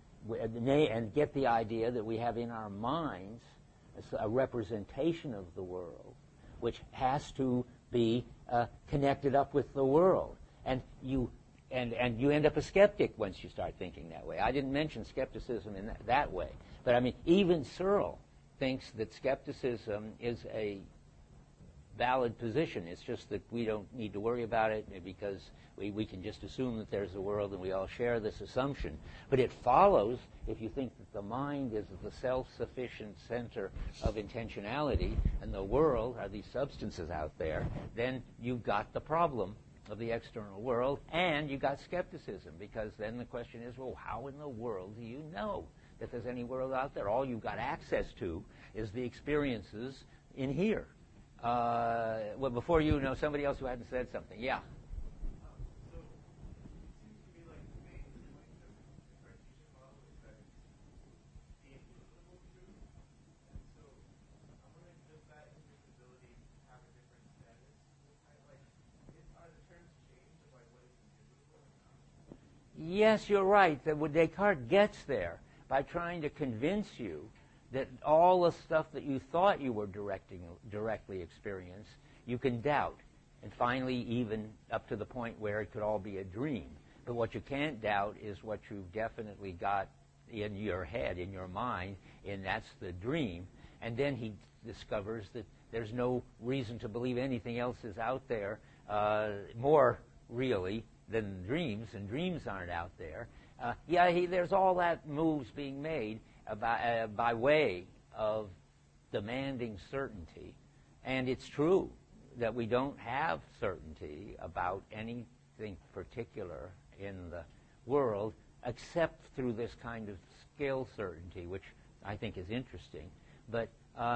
and get the idea that we have in our minds a representation of the world, which has to be uh, connected up with the world, and you and and you end up a skeptic once you start thinking that way. I didn't mention skepticism in that, that way, but I mean, even Searle thinks that skepticism is a valid position. It's just that we don't need to worry about it because we, we can just assume that there's a world and we all share this assumption. But it follows, if you think that the mind is the self-sufficient center of intentionality and the world are these substances out there, then you've got the problem of the external world and you got skepticism, because then the question is, well, how in the world do you know that there's any world out there? All you've got access to is the experiences in here. Uh, well, before you know, somebody else who hadn't said something. Yeah. Yes, you're right. That Descartes gets there by trying to convince you that all the stuff that you thought you were directing, directly experienced, you can doubt. And finally, even up to the point where it could all be a dream. But what you can't doubt is what you've definitely got in your head, in your mind, and that's the dream. And then he discovers that there's no reason to believe anything else is out there uh, more really than dreams, and dreams aren't out there. Uh, yeah, he, there's all that moves being made By, uh, by way of demanding certainty. And it's true that we don't have certainty about anything particular in the world except through this kind of skill certainty, which I think is interesting. But uh,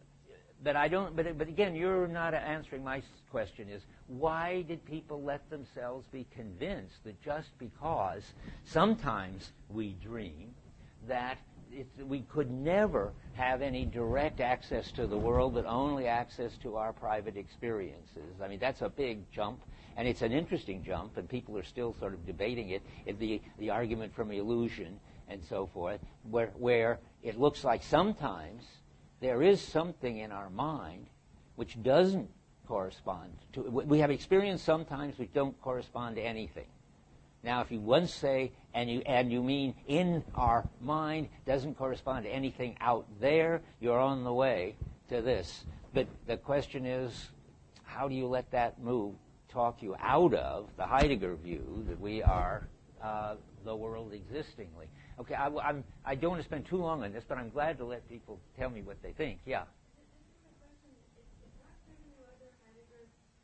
but I don't. But but again, you're not answering my question. Is why did people let themselves be convinced that just because sometimes we dream that It's, we could never have any direct access to the world, but only access to our private experiences? I mean, that's a big jump, and it's an interesting jump, and people are still sort of debating it, it the, the argument from illusion and so forth, where, where it looks like sometimes there is something in our mind which doesn't correspond to, we have experience sometimes which don't correspond to anything. Now, if you once say, and you and you mean in our mind doesn't correspond to anything out there, you're on the way to this. But the question is, how do you let that move talk you out of the Heidegger view that we are uh, the world existingly? Okay, I, I'm, I don't want to spend too long on this, but I'm glad to let people tell me what they think. Yeah. This is a question. It's, it's not clear to me whether Heidegger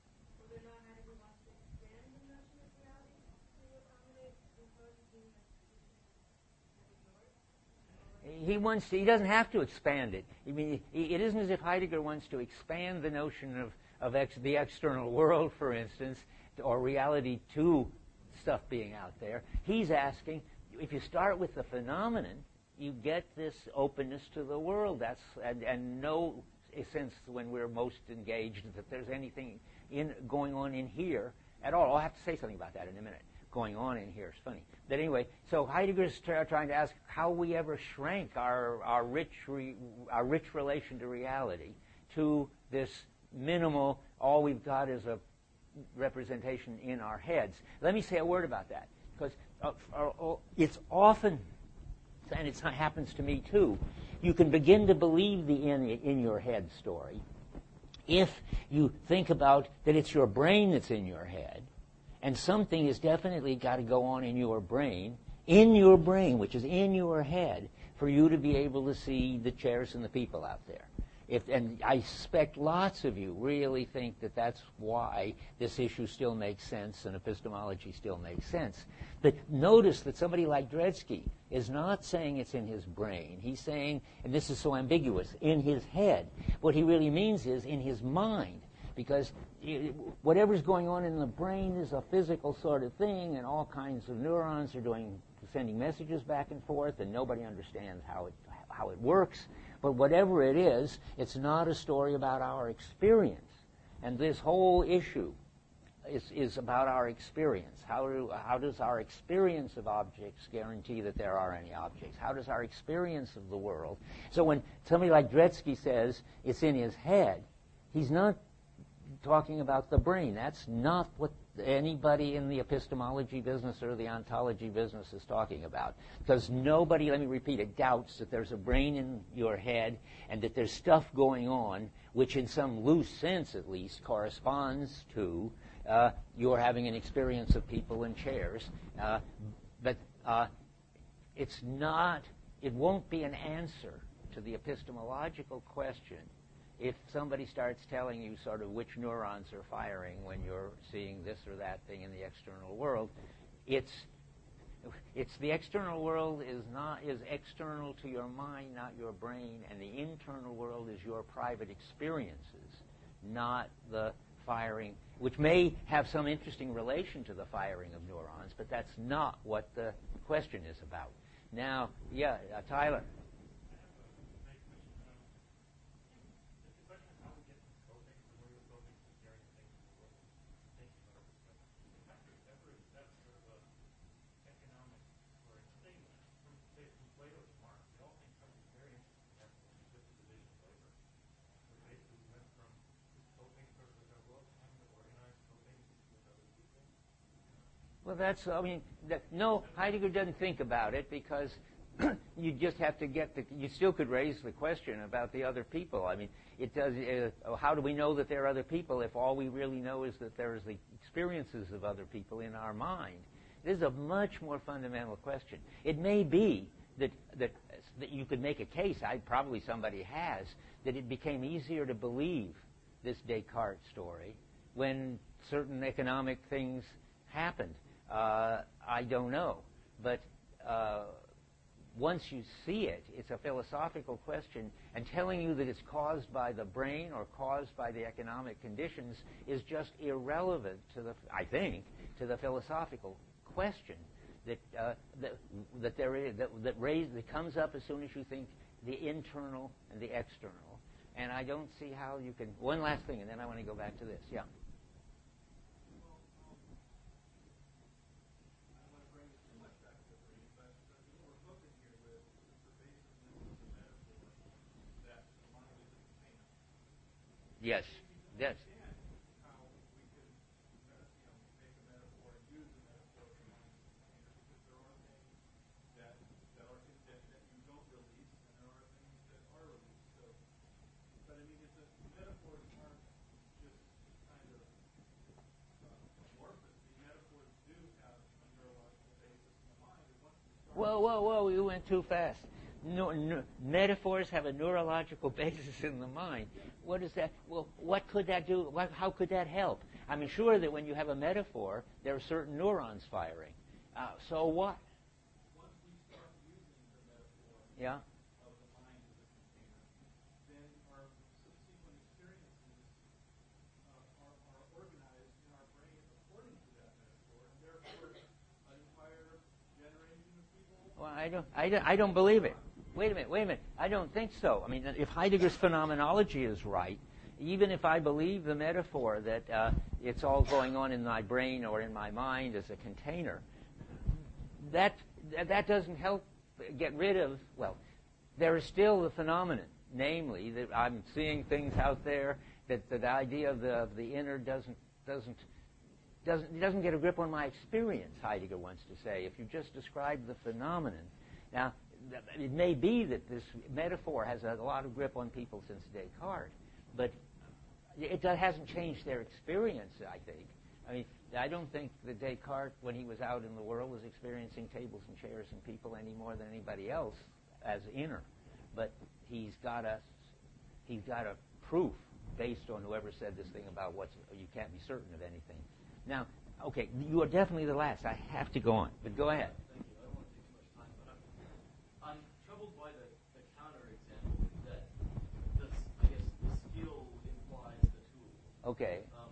he wants to, he doesn't have to expand it. I mean, it isn't as if Heidegger wants to expand the notion of, of ex, the external world, for instance, or reality to stuff being out there. He's asking, if you start with the phenomenon, you get this openness to the world. That's and, and no sense when we're most engaged that there's anything in going on in here at all. I'll have to say something about that in a minute. Going on in here is funny. But anyway, so Heidegger's tra- trying to ask how we ever shrank our our rich re- our rich relation to reality to this minimal. All we've got is a representation in our heads. Let me say a word about that, because uh, uh, it's often, and it happens to me too, you can begin to believe the in, in your head story if you think about that it's your brain that's in your head, and something has definitely got to go on in your brain, in your brain, which is in your head, for you to be able to see the chairs and the people out there. If, and I suspect lots of you really think that that's why this issue still makes sense and epistemology still makes sense. But notice that somebody like Dretske is not saying it's in his brain. He's saying, and this is so ambiguous, in his head. What he really means is in his mind, because it, whatever's going on in the brain is a physical sort of thing, and all kinds of neurons are doing sending messages back and forth, and nobody understands how it how it works. But whatever it is, it's not a story about our experience. And this whole issue is, is about our experience. How, do, how does our experience of objects guarantee that there are any objects? How does our experience of the world? So when somebody like Dretske says it's in his head, he's not talking about the brain. That's not what anybody in the epistemology business or the ontology business is talking about. Because nobody, let me repeat it, doubts that there's a brain in your head and that there's stuff going on which in some loose sense at least corresponds to uh, you're having an experience of people in chairs. Uh, but uh, it's not, it won't be an answer to the epistemological question if somebody starts telling you sort of which neurons are firing when you're seeing this or that thing in the external world. It's it's the external world is not is external to your mind, not your brain, and the internal world is your private experiences, not the firing, which may have some interesting relation to the firing of neurons, but that's not what the question is about. Now, yeah, uh, Tyler. Well, that's, I mean, that, no, Heidegger doesn't think about it because you just have to get the, you still could raise the question about the other people. I mean, it does, uh, how do we know that there are other people if all we really know is that there's the experiences of other people in our mind? This is a much more fundamental question. It may be that, that, that you could make a case, I probably somebody has, that it became easier to believe this Descartes story when certain economic things happened. Uh, I don't know. But uh, once you see it, it's a philosophical question, and telling you that it's caused by the brain or caused by the economic conditions is just irrelevant to the, I think, to the philosophical question that uh, that, that there is that that, raise, that comes up as soon as you think the internal and the external. And I don't see how you can. One last thing, and then I want to go back to this. Yeah. Yes. Yes. Whoa, whoa, whoa, you went too fast. No, no, metaphors have a neurological basis in the mind. What is that? Well, what could that do? What, how could that help? I mean, sure that when you have a metaphor, there are certain neurons firing. Uh, so what? Once we start using the metaphor, yeah. don't, I don't, I don't believe it. Wait a minute, wait a minute. I don't think so. I mean, if Heidegger's phenomenology is right, even if I believe the metaphor that uh, it's all going on in my brain or in my mind as a container, that that doesn't help get rid of, well, there is still the phenomenon, namely that I'm seeing things out there, that, that the idea of the, of the inner doesn't doesn't doesn't doesn't get a grip on my experience, Heidegger wants to say, if you just describe the phenomenon. Now, it may be that this metaphor has a lot of grip on people since Descartes, but it hasn't changed their experience, I think. I mean, I don't think that Descartes, when he was out in the world, was experiencing tables and chairs and people any more than anybody else as inner. But he's got a, he's got a proof based on whoever said this thing about what's, you can't be certain of anything. Now, okay, you are definitely the last. I have to go on, but go ahead. Thank you. I don't want to take too much time, but I'm, I'm troubled by the, the counterexample that this, I guess, the skill implies the tool. Okay. Um,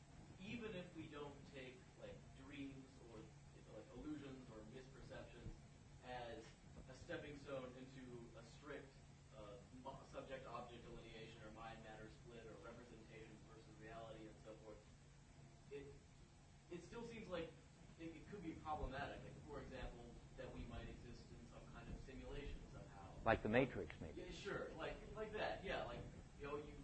even if we don't take like dreams or like illusions or misperceptions as a stepping stone into a strict uh, subject-object delineation or mind-matter split or representation versus reality and so forth, it it still seems like it, it could be problematic. Like, for example, that we might exist in some kind of simulation somehow. Like the Matrix, maybe. Yeah, sure, like like that. Yeah, like you know, you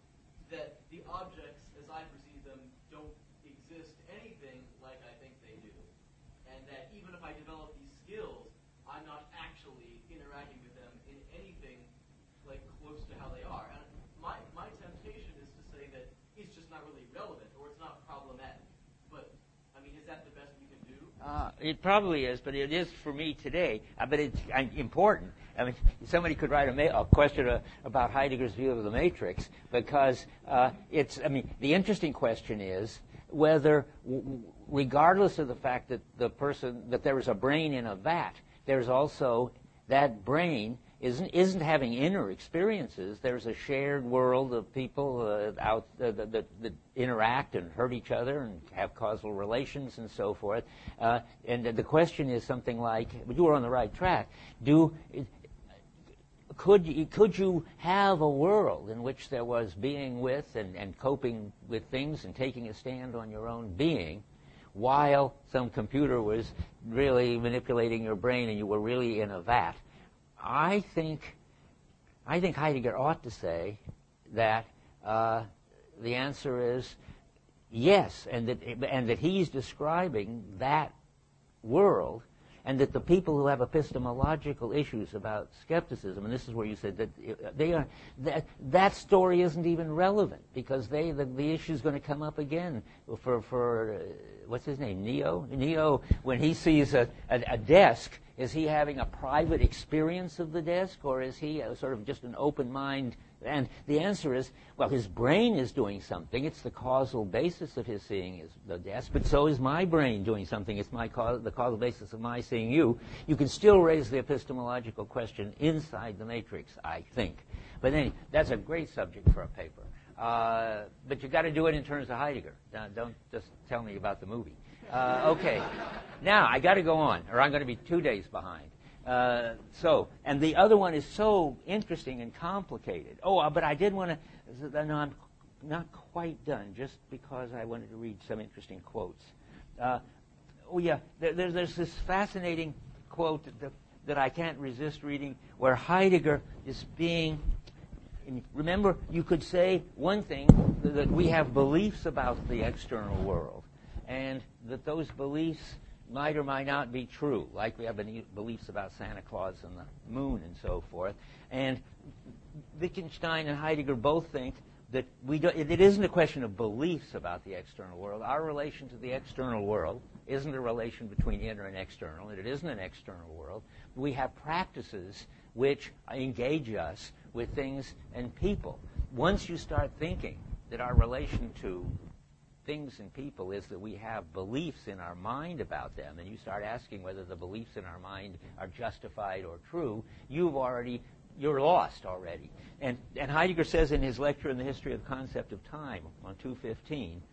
that the objects as I perceive them don't exist anything like I think they do, and that even if I develop these skills, I'm not actually interacting with them in anything like close to how they are. And my my temptation is to say that it's just not really relevant or it's not problematic. But I mean, is that the best we can do? Uh, it probably is, but it is for me today. Uh, but it's uh, important. I mean, somebody could write a, ma- a question uh, about Heidegger's view of the Matrix, because uh, it's. I mean, the interesting question is whether, w- regardless of the fact that the person that there is a brain in a vat, there's also that brain isn't isn't having inner experiences. There's a shared world of people uh, out uh, that, that, that interact and hurt each other and have causal relations and so forth. Uh, and the question is something like, but you were on the right track. Do could you, could you have a world in which there was being with and, and coping with things and taking a stand on your own being, while some computer was really manipulating your brain and you were really in a vat? I think, I think Heidegger ought to say that uh, the answer is yes, and that and that he's describing that world, and that the people who have epistemological issues about skepticism, and this is where you said that they are that that story isn't even relevant, because they the, the issue is going to come up again for for uh, what's his name, Neo Neo when he sees a, a, a desk. Is he having a private experience of the desk, or is he a, sort of just an open mind? And the answer is, well, his brain is doing something. It's the causal basis of his seeing is the desk, but so is my brain doing something. It's my cause, the causal basis of my seeing you. You can still raise the epistemological question inside the matrix, I think. But anyway, that's a great subject for a paper. Uh, but you've got to do it in terms of Heidegger. Don't, don't just tell me about the movie. Uh, okay. Now, I got to go on, or I'm going to be two days behind. Uh, so, and the other one is so interesting and complicated. Oh, uh, but I did want to, no, I'm not quite done, just because I wanted to read some interesting quotes. Uh, oh, yeah, there, there's, there's this fascinating quote that, that I can't resist reading, where Heidegger is being, remember, you could say one thing, that we have beliefs about the external world, and that those beliefs might or might not be true, like we have beliefs about Santa Claus and the moon and so forth. And Wittgenstein and Heidegger both think that we do, it, it isn't a question of beliefs about the external world. Our relation to the external world isn't a relation between inner and external, and it isn't an external world. We have practices which engage us with things and people. Once you start thinking that our relation to things and people is that we have beliefs in our mind about them, and you start asking whether the beliefs in our mind are justified or true, you've already, you're lost already. And, and Heidegger says in his lecture in the History of the Concept of Time on two fifteen,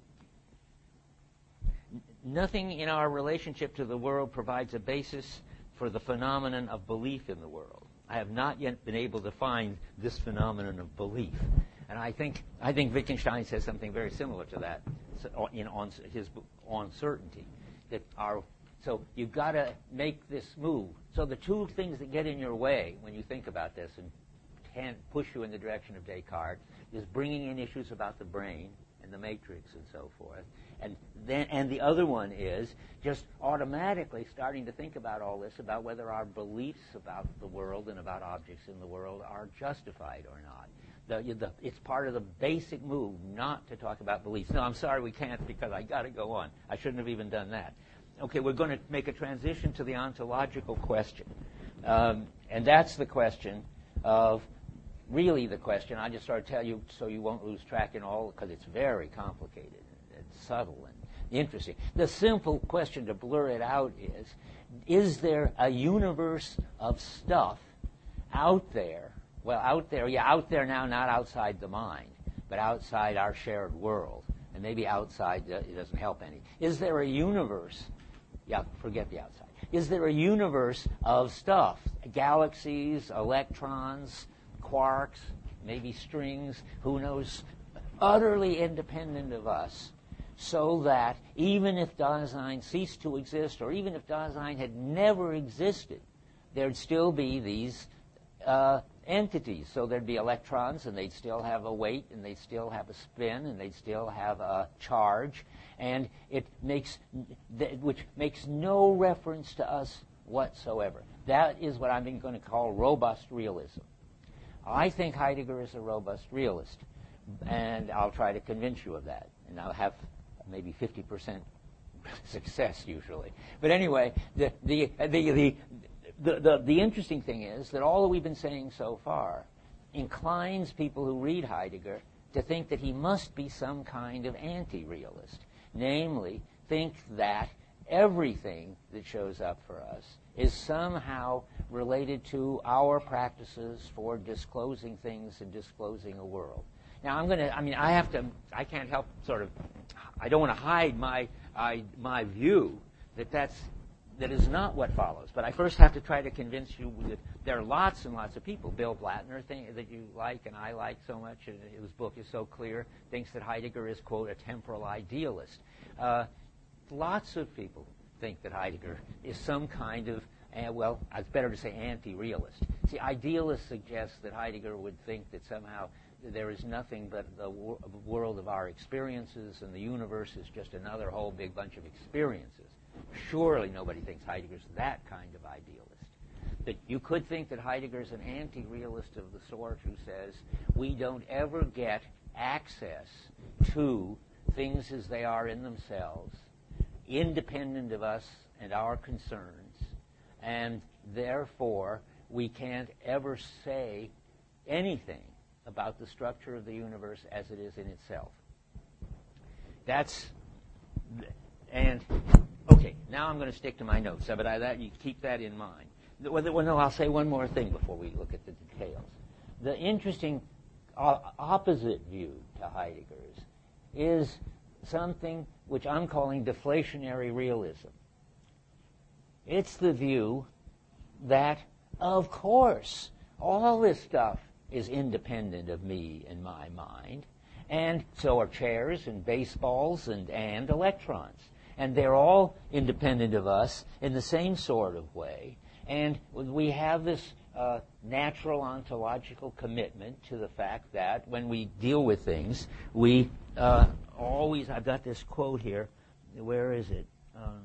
nothing in our relationship to the world provides a basis for the phenomenon of belief in the world. I have not yet been able to find this phenomenon of belief. And I think I think Wittgenstein says something very similar to that in on his book On Certainty. That our so you've got to make this move. So the two things that get in your way when you think about this and can push you in the direction of Descartes is bringing in issues about the brain and the matrix and so forth. And then, and the other one is just automatically starting to think about all this, about whether our beliefs about the world and about objects in the world are justified or not. The, the, it's part of the basic move not to talk about beliefs. No, I'm sorry, we can't because I got to go on. I shouldn't have even done that. Okay, we're going to make a transition to the ontological question. Um, and that's the question of, really the question, I just sort of tell you so you won't lose track in all, because it's very complicated. It's subtle and interesting. The simple question to blur it out is, is there a universe of stuff out there? Well, out there, yeah, out there now, not outside the mind, but outside our shared world. And maybe outside, uh, it doesn't help any. Is there a universe? Yeah, forget the outside. Is there a universe of stuff? Galaxies, electrons, quarks, maybe strings, who knows, utterly independent of us, so that even if Dasein ceased to exist, or even if Dasein had never existed, there'd still be these uh, entities. So there'd be electrons, and they'd still have a weight, and they'd still have a spin, and they'd still have a charge, and it makes, th- which makes no reference to us whatsoever. That is what I'm going to call robust realism. I think Heidegger is a robust realist, and I'll try to convince you of that, and I'll have maybe fifty percent success usually. But anyway, the the, the the the the the interesting thing is that all that we've been saying so far inclines people who read Heidegger to think that he must be some kind of anti-realist, namely, think that everything that shows up for us is somehow related to our practices for disclosing things and disclosing a world. Now, I'm going to, I mean, I have to, I can't help sort of, I don't want to hide my I, my view that that's, that is not what follows. But I first have to try to convince you that there are lots and lots of people. Bill Blattner, thing, that you like and I like so much, and his book is so clear, thinks that Heidegger is, quote, a temporal idealist. Uh, lots of people think that Heidegger is some kind of, uh, well, it's better to say anti-realist. See, idealists suggest that Heidegger would think that somehow there is nothing but the wor- world of our experiences, and the universe is just another whole big bunch of experiences. Surely nobody thinks Heidegger's that kind of idealist. But you could think that Heidegger's an anti-realist of the sort who says we don't ever get access to things as they are in themselves, independent of us and our concerns, and therefore we can't ever say anything about the structure of the universe as it is in itself. That's, and, okay, now I'm going to stick to my notes, but I, that, you keep that in mind. Well, no, I'll say one more thing before we look at the details. The interesting uh, opposite view to Heidegger's is something which I'm calling deflationary realism. It's the view that, of course, all this stuff is independent of me and my mind, and so are chairs and baseballs and, and electrons. And they're all independent of us in the same sort of way. And we have this uh, natural ontological commitment to the fact that when we deal with things, we uh, always, I've got this quote here, where is it? Um,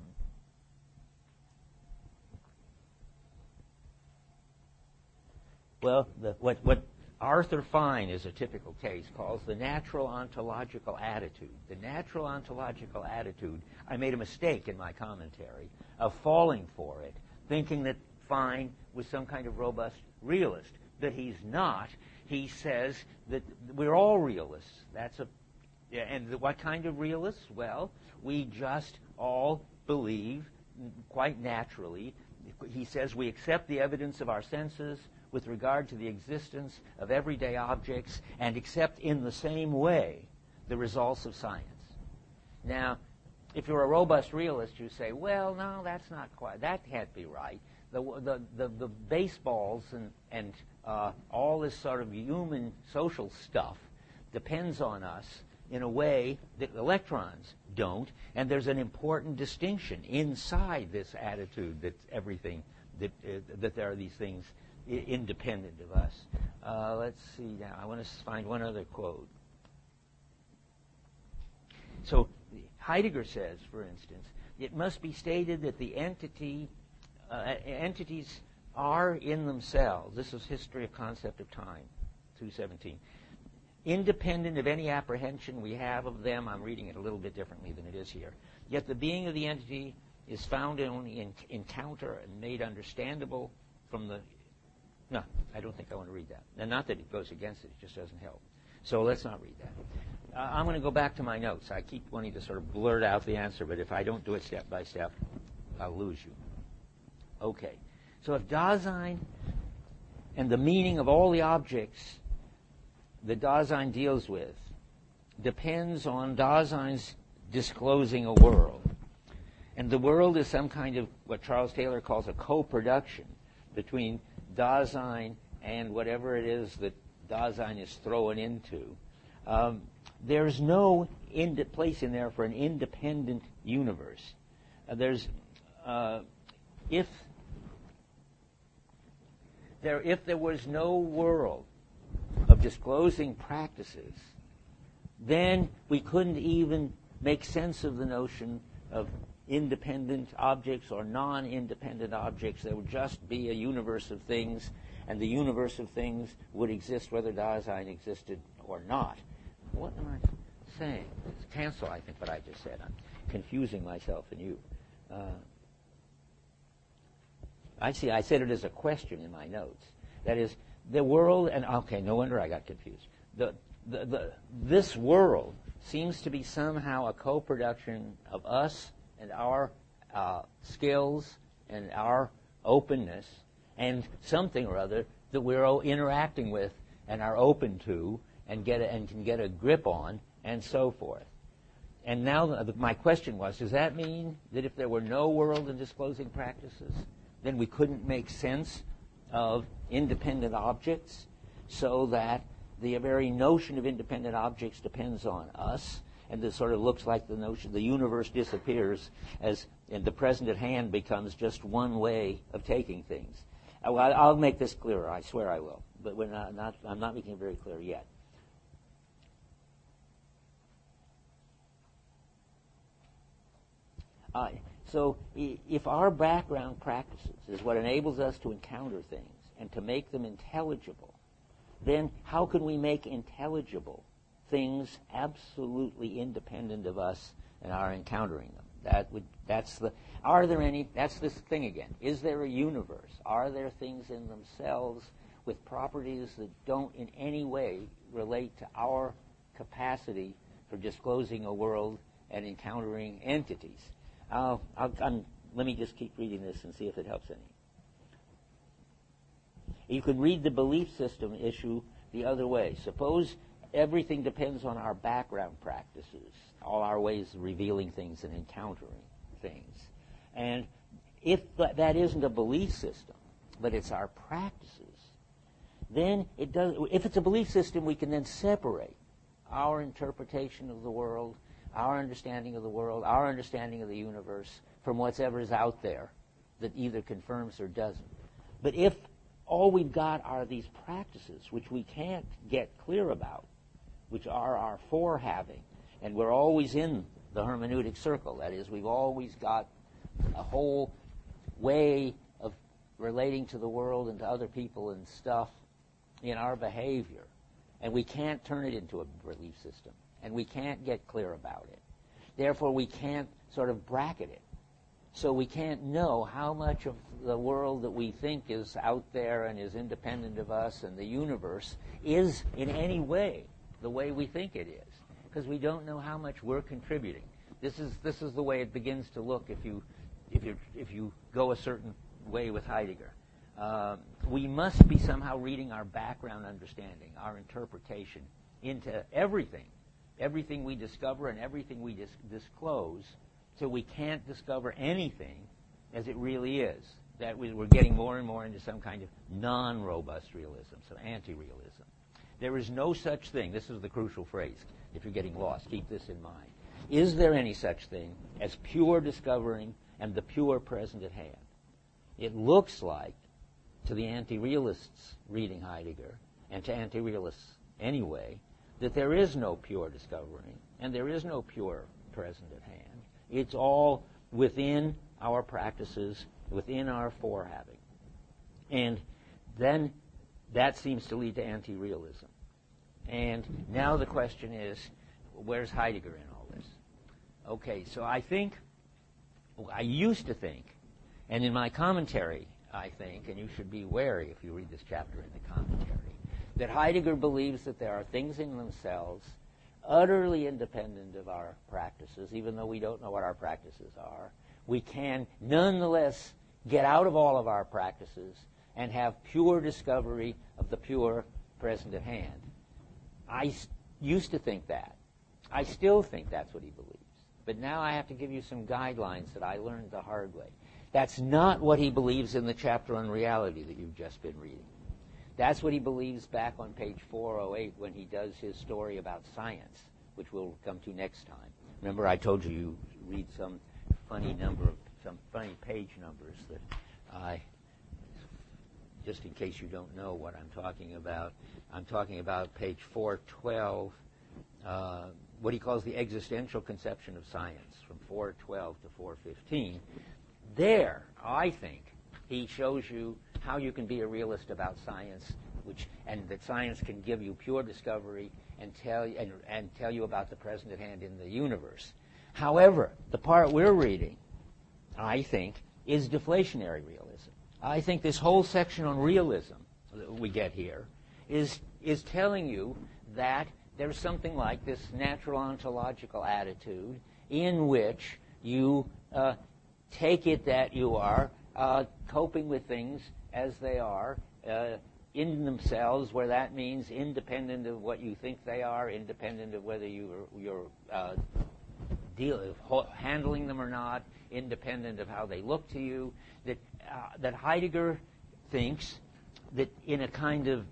well, the, what, what Arthur Fine is a typical case, calls the natural ontological attitude. The natural ontological attitude, I made a mistake in my commentary of falling for it, thinking that Fine was some kind of robust realist. But he's not. He says that we're all realists. That's a, and what kind of realists? Well, we just all believe, quite naturally. He says we accept the evidence of our senses with regard to the existence of everyday objects and accept in the same way the results of science. Now, if you're a robust realist, you say, well, no, that's not quite, that can't be right. the the the, the baseballs and and uh, all this sort of human social stuff depends on us in a way that electrons don't, and there's an important distinction inside this attitude that everything that uh, that there are these things I- independent of us. Uh, let's see now. I want to find one other quote. So Heidegger says, for instance, it must be stated that the entity uh, entities are in themselves. This is History of Concept of Time, two seventeen. Independent of any apprehension we have of them. I'm reading it a little bit differently than it is here. Yet the being of the entity is found only in encounter and made understandable from the... No, I don't think I want to read that. And not that it goes against it, it just doesn't help. So let's not read that. Uh, I'm going to go back to my notes. I keep wanting to sort of blurt out the answer, but if I don't do it step by step, I'll lose you. Okay. So if Dasein and the meaning of all the objects that Dasein deals with depends on Dasein's disclosing a world. And the world is some kind of what Charles Taylor calls a co-production between Dasein and whatever it is that Dasein is thrown into. Um, there's no ind- place in there for an independent universe. Uh, there's, uh, if there, if there was no world of disclosing practices, then we couldn't even make sense of the notion of independent objects or non-independent objects. There would just be a universe of things, and the universe of things would exist whether Dasein existed or not. What am I saying? Cancel, I think, what I just said. I'm confusing myself and you. Uh, I see, I said it as a question in my notes. That is, the world, and okay, no wonder I got confused. The, the, the, this world seems to be somehow a co-production of us and our uh, skills and our openness and something or other that we're interacting with and are open to and get a, and can get a grip on and so forth. And now the, my question was, does that mean that if there were no world in disclosing practices, then we couldn't make sense of independent objects, so that the very notion of independent objects depends on us, and this sort of looks like the notion the universe disappears as and the present at hand becomes just one way of taking things. I'll, I'll make this clearer, I swear I will, but we're not, not, I'm not making it very clear yet. Uh, so I- if our background practices is what enables us to encounter things and to make them intelligible, then how can we make intelligible things absolutely independent of us and our encountering them? That would, that's the, are there any, that's this thing again. Is there a universe? Are there things in themselves with properties that don't in any way relate to our capacity for disclosing a world and encountering entities? I'll, I'll, I'm, let me just keep reading this and see if it helps any. You can read the belief system issue the other way. Suppose everything depends on our background practices, all our ways of revealing things and encountering things. And if that isn't a belief system, but it's our practices, then it does. If it's a belief system, we can then separate our interpretation of the world, our understanding of the world, our understanding of the universe from whatever's out there that either confirms or doesn't. But if all we've got are these practices, which we can't get clear about, which are our forehaving, and we're always in the hermeneutic circle. That is, we've always got a whole way of relating to the world and to other people and stuff in our behavior, and we can't turn it into a belief system, and we can't get clear about it. Therefore, we can't sort of bracket it. So we can't know how much of the world that we think is out there and is independent of us and the universe is in any way the way we think it is, because we don't know how much we're contributing. This is this is the way it begins to look if you if you if you go a certain way with Heidegger. Um, we must be somehow reading our background understanding, our interpretation into everything, everything we discover and everything we dis- disclose. So we can't discover anything as it really is. that we were getting more and more into some kind of non-robust realism, some anti-realism. There is no such thing, this is the crucial phrase, if you're getting lost, keep this in mind. Is there any such thing as pure discovering and the pure present at hand? It looks like, to the anti-realists reading Heidegger, and to anti-realists anyway, that there is no pure discovering and there is no pure present at hand. It's all within our practices, within our forehaving. And then that seems to lead to anti-realism. And now the question is, where's Heidegger in all this? Okay, so I think, I used to think, and in my commentary, I think, and you should be wary if you read this chapter in the commentary, that Heidegger believes that there are things in themselves utterly independent of our practices, even though we don't know what our practices are. We can nonetheless get out of all of our practices and have pure discovery of the pure present at hand. I s- used to think that. I still think that's what he believes. But now I have to give you some guidelines that I learned the hard way. That's not what he believes in the chapter on reality that you've just been reading. That's what he believes back on page four oh eight when he does his story about science, which we'll come to next time. Remember, I told you you read some funny number, of, some funny page numbers that I, just in case you don't know what I'm talking about, I'm talking about page four twelve, uh, what he calls the existential conception of science, from four twelve to four fifteen. There, I think, he shows you how you can be a realist about science, which and that science can give you pure discovery and tell and, and tell you about the present at hand in the universe. However, the part we're reading, I think, is deflationary realism. I think this whole section on realism that we get here is is telling you that there's something like this natural ontological attitude in which you uh, take it that you are uh, coping with things as they are uh, in themselves, where that means independent of what you think they are, independent of whether you, you're uh, deal, handling them or not, independent of how they look to you, that, uh, that Heidegger thinks that in a kind of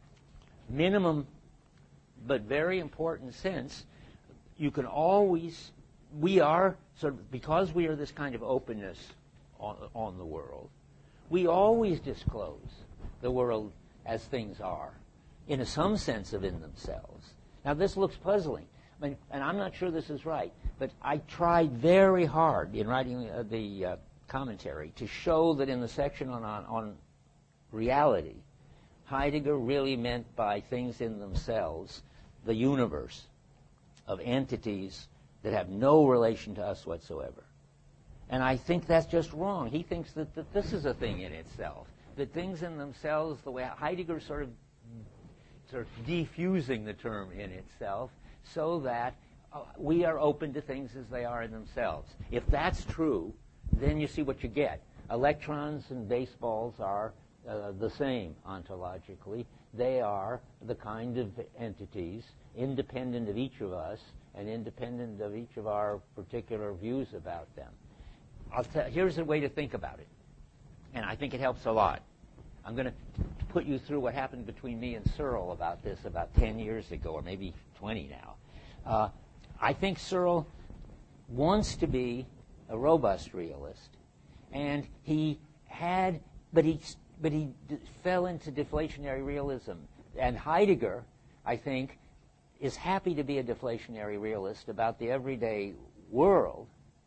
minimum but very important sense, you can always, we are sort of, because we are this kind of openness on, on the world, we always disclose the world as things are, in a, some sense of in themselves. Now, this looks puzzling, I mean, and I'm not sure this is right, but I tried very hard in writing uh, the uh, commentary to show that in the section on, on, on reality, Heidegger really meant by things in themselves the universe of entities that have no relation to us whatsoever. And I think that's just wrong. He thinks that, that this is a thing in itself, that things in themselves, the way Heidegger sort of, sort of defusing the term in itself, so that uh, we are open to things as they are in themselves. If that's true, then you see what you get. Electrons and baseballs are uh, the same ontologically. They are the kind of entities independent of each of us and independent of each of our particular views about them. I'll tell, here's a way to think about it, and I think it helps a lot. I'm going to put you through what happened between me and Searle about this about ten years ago, or maybe twenty now. Uh, I think Searle wants to be a robust realist, and he had, but he, but he d- fell into deflationary realism. And Heidegger, I think, is happy to be a deflationary realist about the everyday world,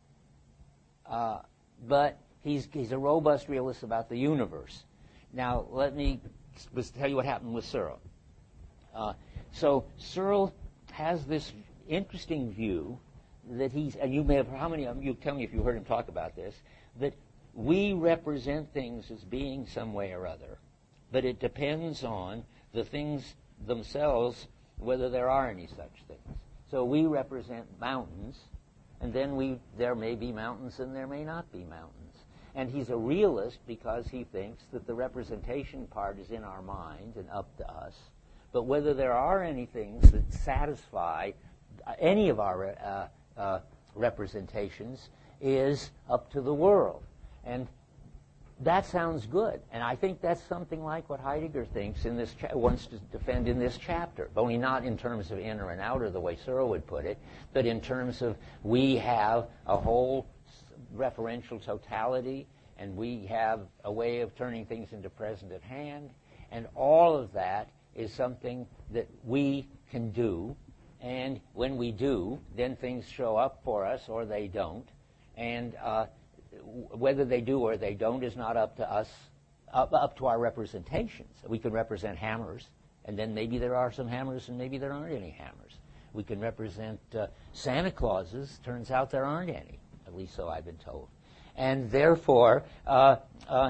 uh, but he's he's a robust realist about the universe. Now, let me tell you what happened with Searle. Uh, so Searle has this interesting view that he's, and you may have, how many of you, tell me if you heard him talk about this, that we represent things as being some way or other, but it depends on the things themselves, whether there are any such things. So we represent mountains, and then we there may be mountains and there may not be mountains. And he's a realist because he thinks that the representation part is in our mind and up to us. But whether there are any things that satisfy any of our uh, uh, representations is up to the world. And that sounds good, and I think that's something like what Heidegger thinks in this cha- wants to defend in this chapter, only not in terms of inner and outer, the way Searle would put it, but in terms of we have a whole referential totality, and we have a way of turning things into present at hand, and all of that is something that we can do, and when we do, then things show up for us or they don't, and uh, whether they do or they don't is not up to us, up, up to our representations. We can represent hammers, and then maybe there are some hammers and maybe there aren't any hammers. We can represent uh, Santa Clauses. Turns out there aren't any, at least so I've been told. And therefore, uh, uh,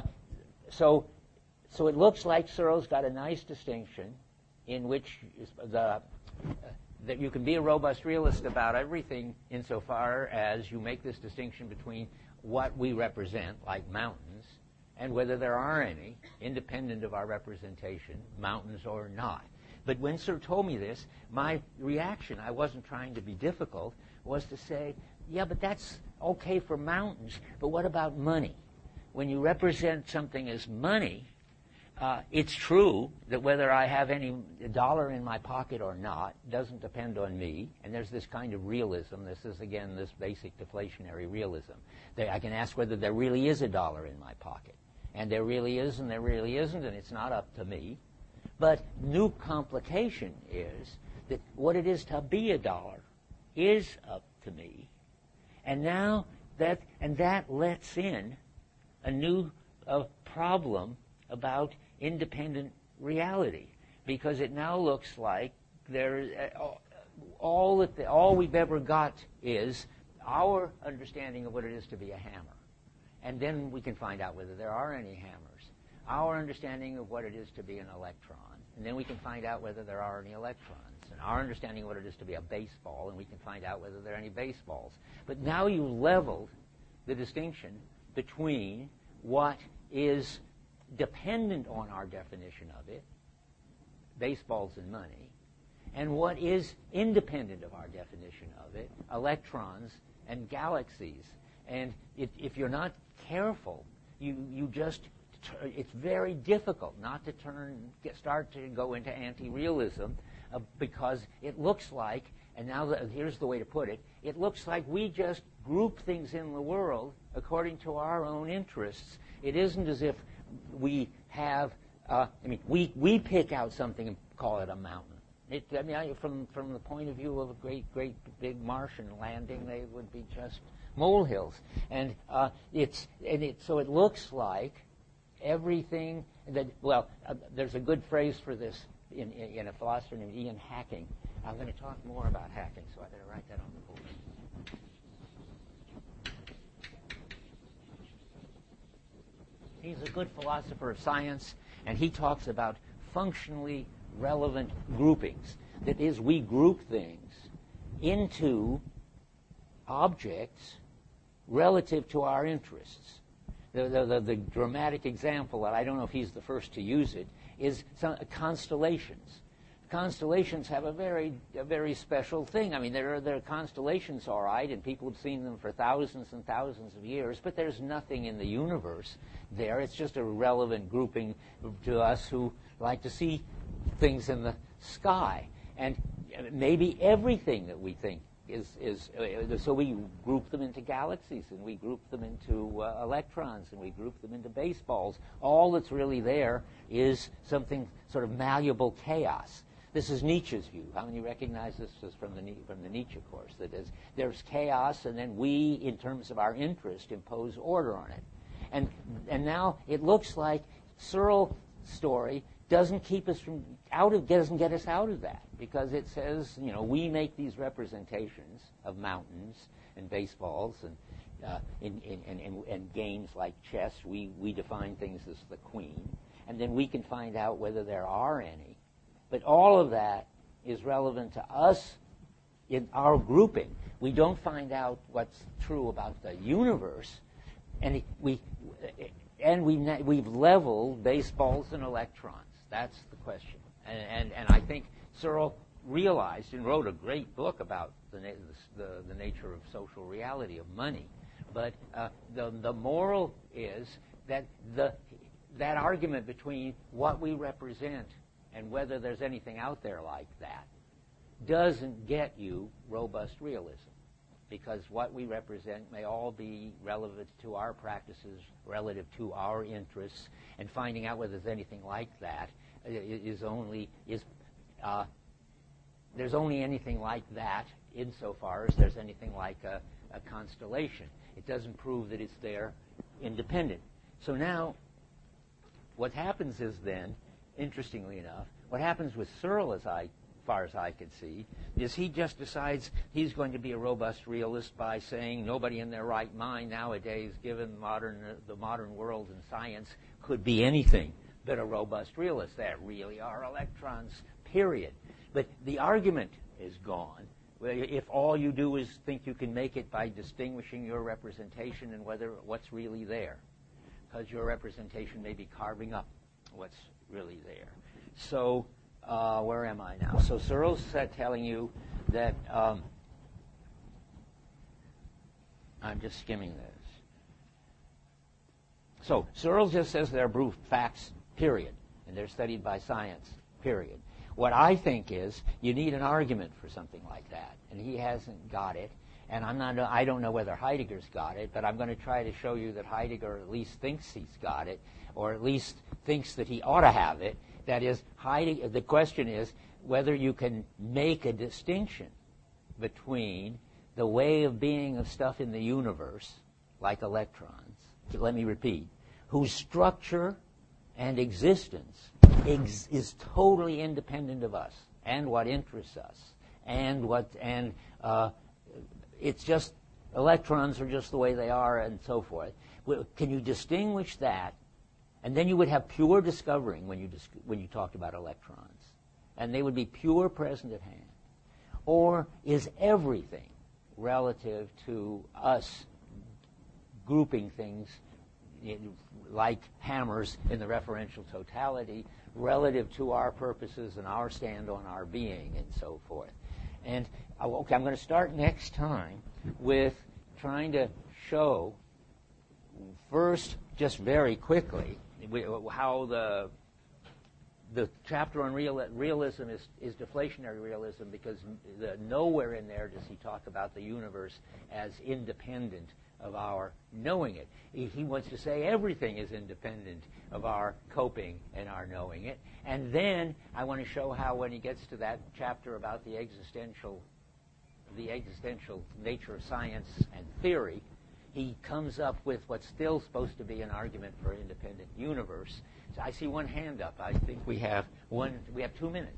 so so it looks like Searle's got a nice distinction in which the uh, that you can be a robust realist about everything insofar as you make this distinction between what we represent, like mountains, and whether there are any, independent of our representation, mountains or not. But when Searle told me this, my reaction, I wasn't trying to be difficult, was to say, yeah, but that's okay for mountains, but what about money? When you represent something as money, uh, it's true that whether I have any dollar in my pocket or not doesn't depend on me, and there's this kind of realism. This is, again, this basic deflationary realism. That I can ask whether there really is a dollar in my pocket, and there really is and there really isn't, and it's not up to me. But new complication is that what it is to be a dollar is up to me. And now that, and that lets in a new uh, problem about independent reality, because it now looks like there, uh, all that the, all we've ever got is our understanding of what it is to be a hammer. And then we can find out whether there are any hammers. Our understanding of what it is to be an electron. And then we can find out whether there are any electrons. And our understanding of what it is to be a baseball, and we can find out whether there are any baseballs. But now you've leveled the distinction between what is dependent on our definition of it, baseballs and money, and what is independent of our definition of it, electrons and galaxies. And it, if you're not careful, you, you just, it's very difficult not to turn, get, start to go into anti-realism uh, because it looks like, and now the, here's the way to put it, it looks like we just group things in the world according to our own interests. It isn't as if we have, uh, I mean, we, we pick out something and call it a mountain. It, I mean, I, from, from the point of view of a great, great big Martian landing, they would be just molehills. And uh, it's, and it, so it looks like everything that, well, uh, there's a good phrase for this in, in, in a philosopher named Ian Hacking. I'm going to talk more about Hacking, so I better write that on the board. He's a good philosopher of science, and he talks about functionally relevant groupings. That is, we group things into objects relative to our interests. The, the, the, the dramatic example, and I don't know if he's the first to use it, is some, constellations. Constellations have a very, a very special thing. I mean, there are, there are constellations, all right, and people have seen them for thousands and thousands of years, but there's nothing in the universe there. It's just a relevant grouping to us who like to see things in the sky. And maybe everything that we think is, is uh, so we group them into galaxies, and we group them into uh, electrons, and we group them into baseballs. All that's really there is something sort of malleable chaos. This is Nietzsche's view. How many recognize this is from the from the Nietzsche course? That is, there's chaos, and then we, in terms of our interest, impose order on it. And and now it looks like Searle's story doesn't keep us from out of doesn't get us out of that, because it says, you know, we make these representations of mountains and baseballs and uh, in, in, in, in, in games like chess. We we define things as the queen, and then we can find out whether there are any. But all of that is relevant to us in our grouping. We don't find out what's true about the universe, and it, we and we we've leveled baseballs and electrons. That's the question. And, and and I think Searle realized and wrote a great book about the the, the nature of social reality, of money. But uh, the the moral is that the that argument between what we represent and whether there's anything out there like that doesn't get you robust realism, because what we represent may all be relevant to our practices, relative to our interests, and finding out whether there's anything like that is only is uh, there's only anything like that insofar as there's anything like a, a constellation. It doesn't prove that it's there independent. So now, what happens is then, interestingly enough, what happens with Searle, as I far as I could see, is he just decides he's going to be a robust realist by saying nobody in their right mind nowadays, given modern uh, the modern world and science, could be anything but a robust realist. There really are electrons, period. But the argument is gone if all you do is think you can make it by distinguishing your representation and whether what's really there, because your representation may be carving up what's really there. So Uh, where am I now? So Searle's uh, telling you that um, I'm just skimming this. So Searle just says they're brute facts, period, and they're studied by science, period. What I think is you need an argument for something like that, and he hasn't got it. And I'm not. I don't know whether Heidegger's got it, but I'm going to try to show you that Heidegger at least thinks he's got it, or at least thinks that he ought to have it. That is, Heidegger, the question is whether you can make a distinction between the way of being of stuff in the universe, like electrons, let me repeat, whose structure and existence ex- is totally independent of us and what interests us, and what and uh, it's just electrons are just the way they are, and so forth. Can you distinguish that? And then you would have pure discovering when you dis- when you talked about electrons, and they would be pure present at hand. Or is everything relative to us grouping things in, like hammers in the referential totality, relative to our purposes and our stand on our being and so forth? And okay, I'm going to start next time with trying to show first, just very quickly, how the the chapter on real, realism is, is deflationary realism, because the, nowhere in there does he talk about the universe as independent of our knowing it. He, he wants to say everything is independent of our coping and our knowing it. And then I want to show how when he gets to that chapter about the existential the existential nature of science and theory, he comes up with what's still supposed to be an argument for an independent universe. So I see one hand up. I think we have one. We have two minutes.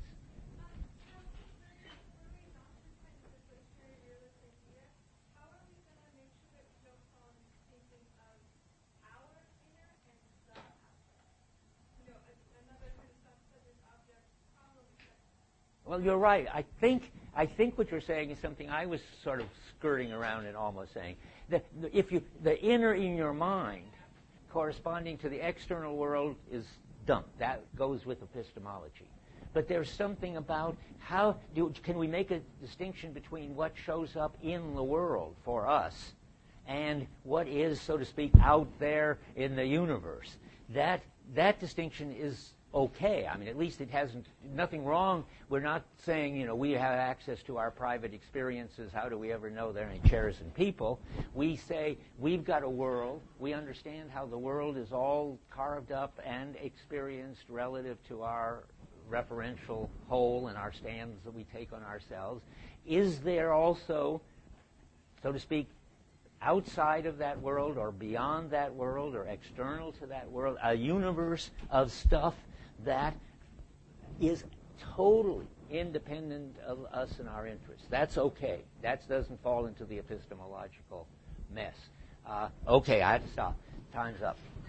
Well, you're right. I think I think what you're saying is something I was sort of skirting around and almost saying. The, the, if you, the inner in your mind corresponding to the external world is dumped. That goes with epistemology. But there's something about how do, can we make a distinction between what shows up in the world for us and what is, so to speak, out there in the universe. That that distinction is okay. I mean, at least it hasn't, nothing wrong. We're not saying, you know, we have access to our private experiences. How do we ever know there are any chairs and people? We say we've got a world. We understand how the world is all carved up and experienced relative to our referential whole and our stands that we take on ourselves. Is there also, so to speak, outside of that world or beyond that world or external to that world, a universe of stuff that is totally independent of us and our interests? That's okay. That doesn't fall into the epistemological mess. Uh, okay, I have to stop. Time's up.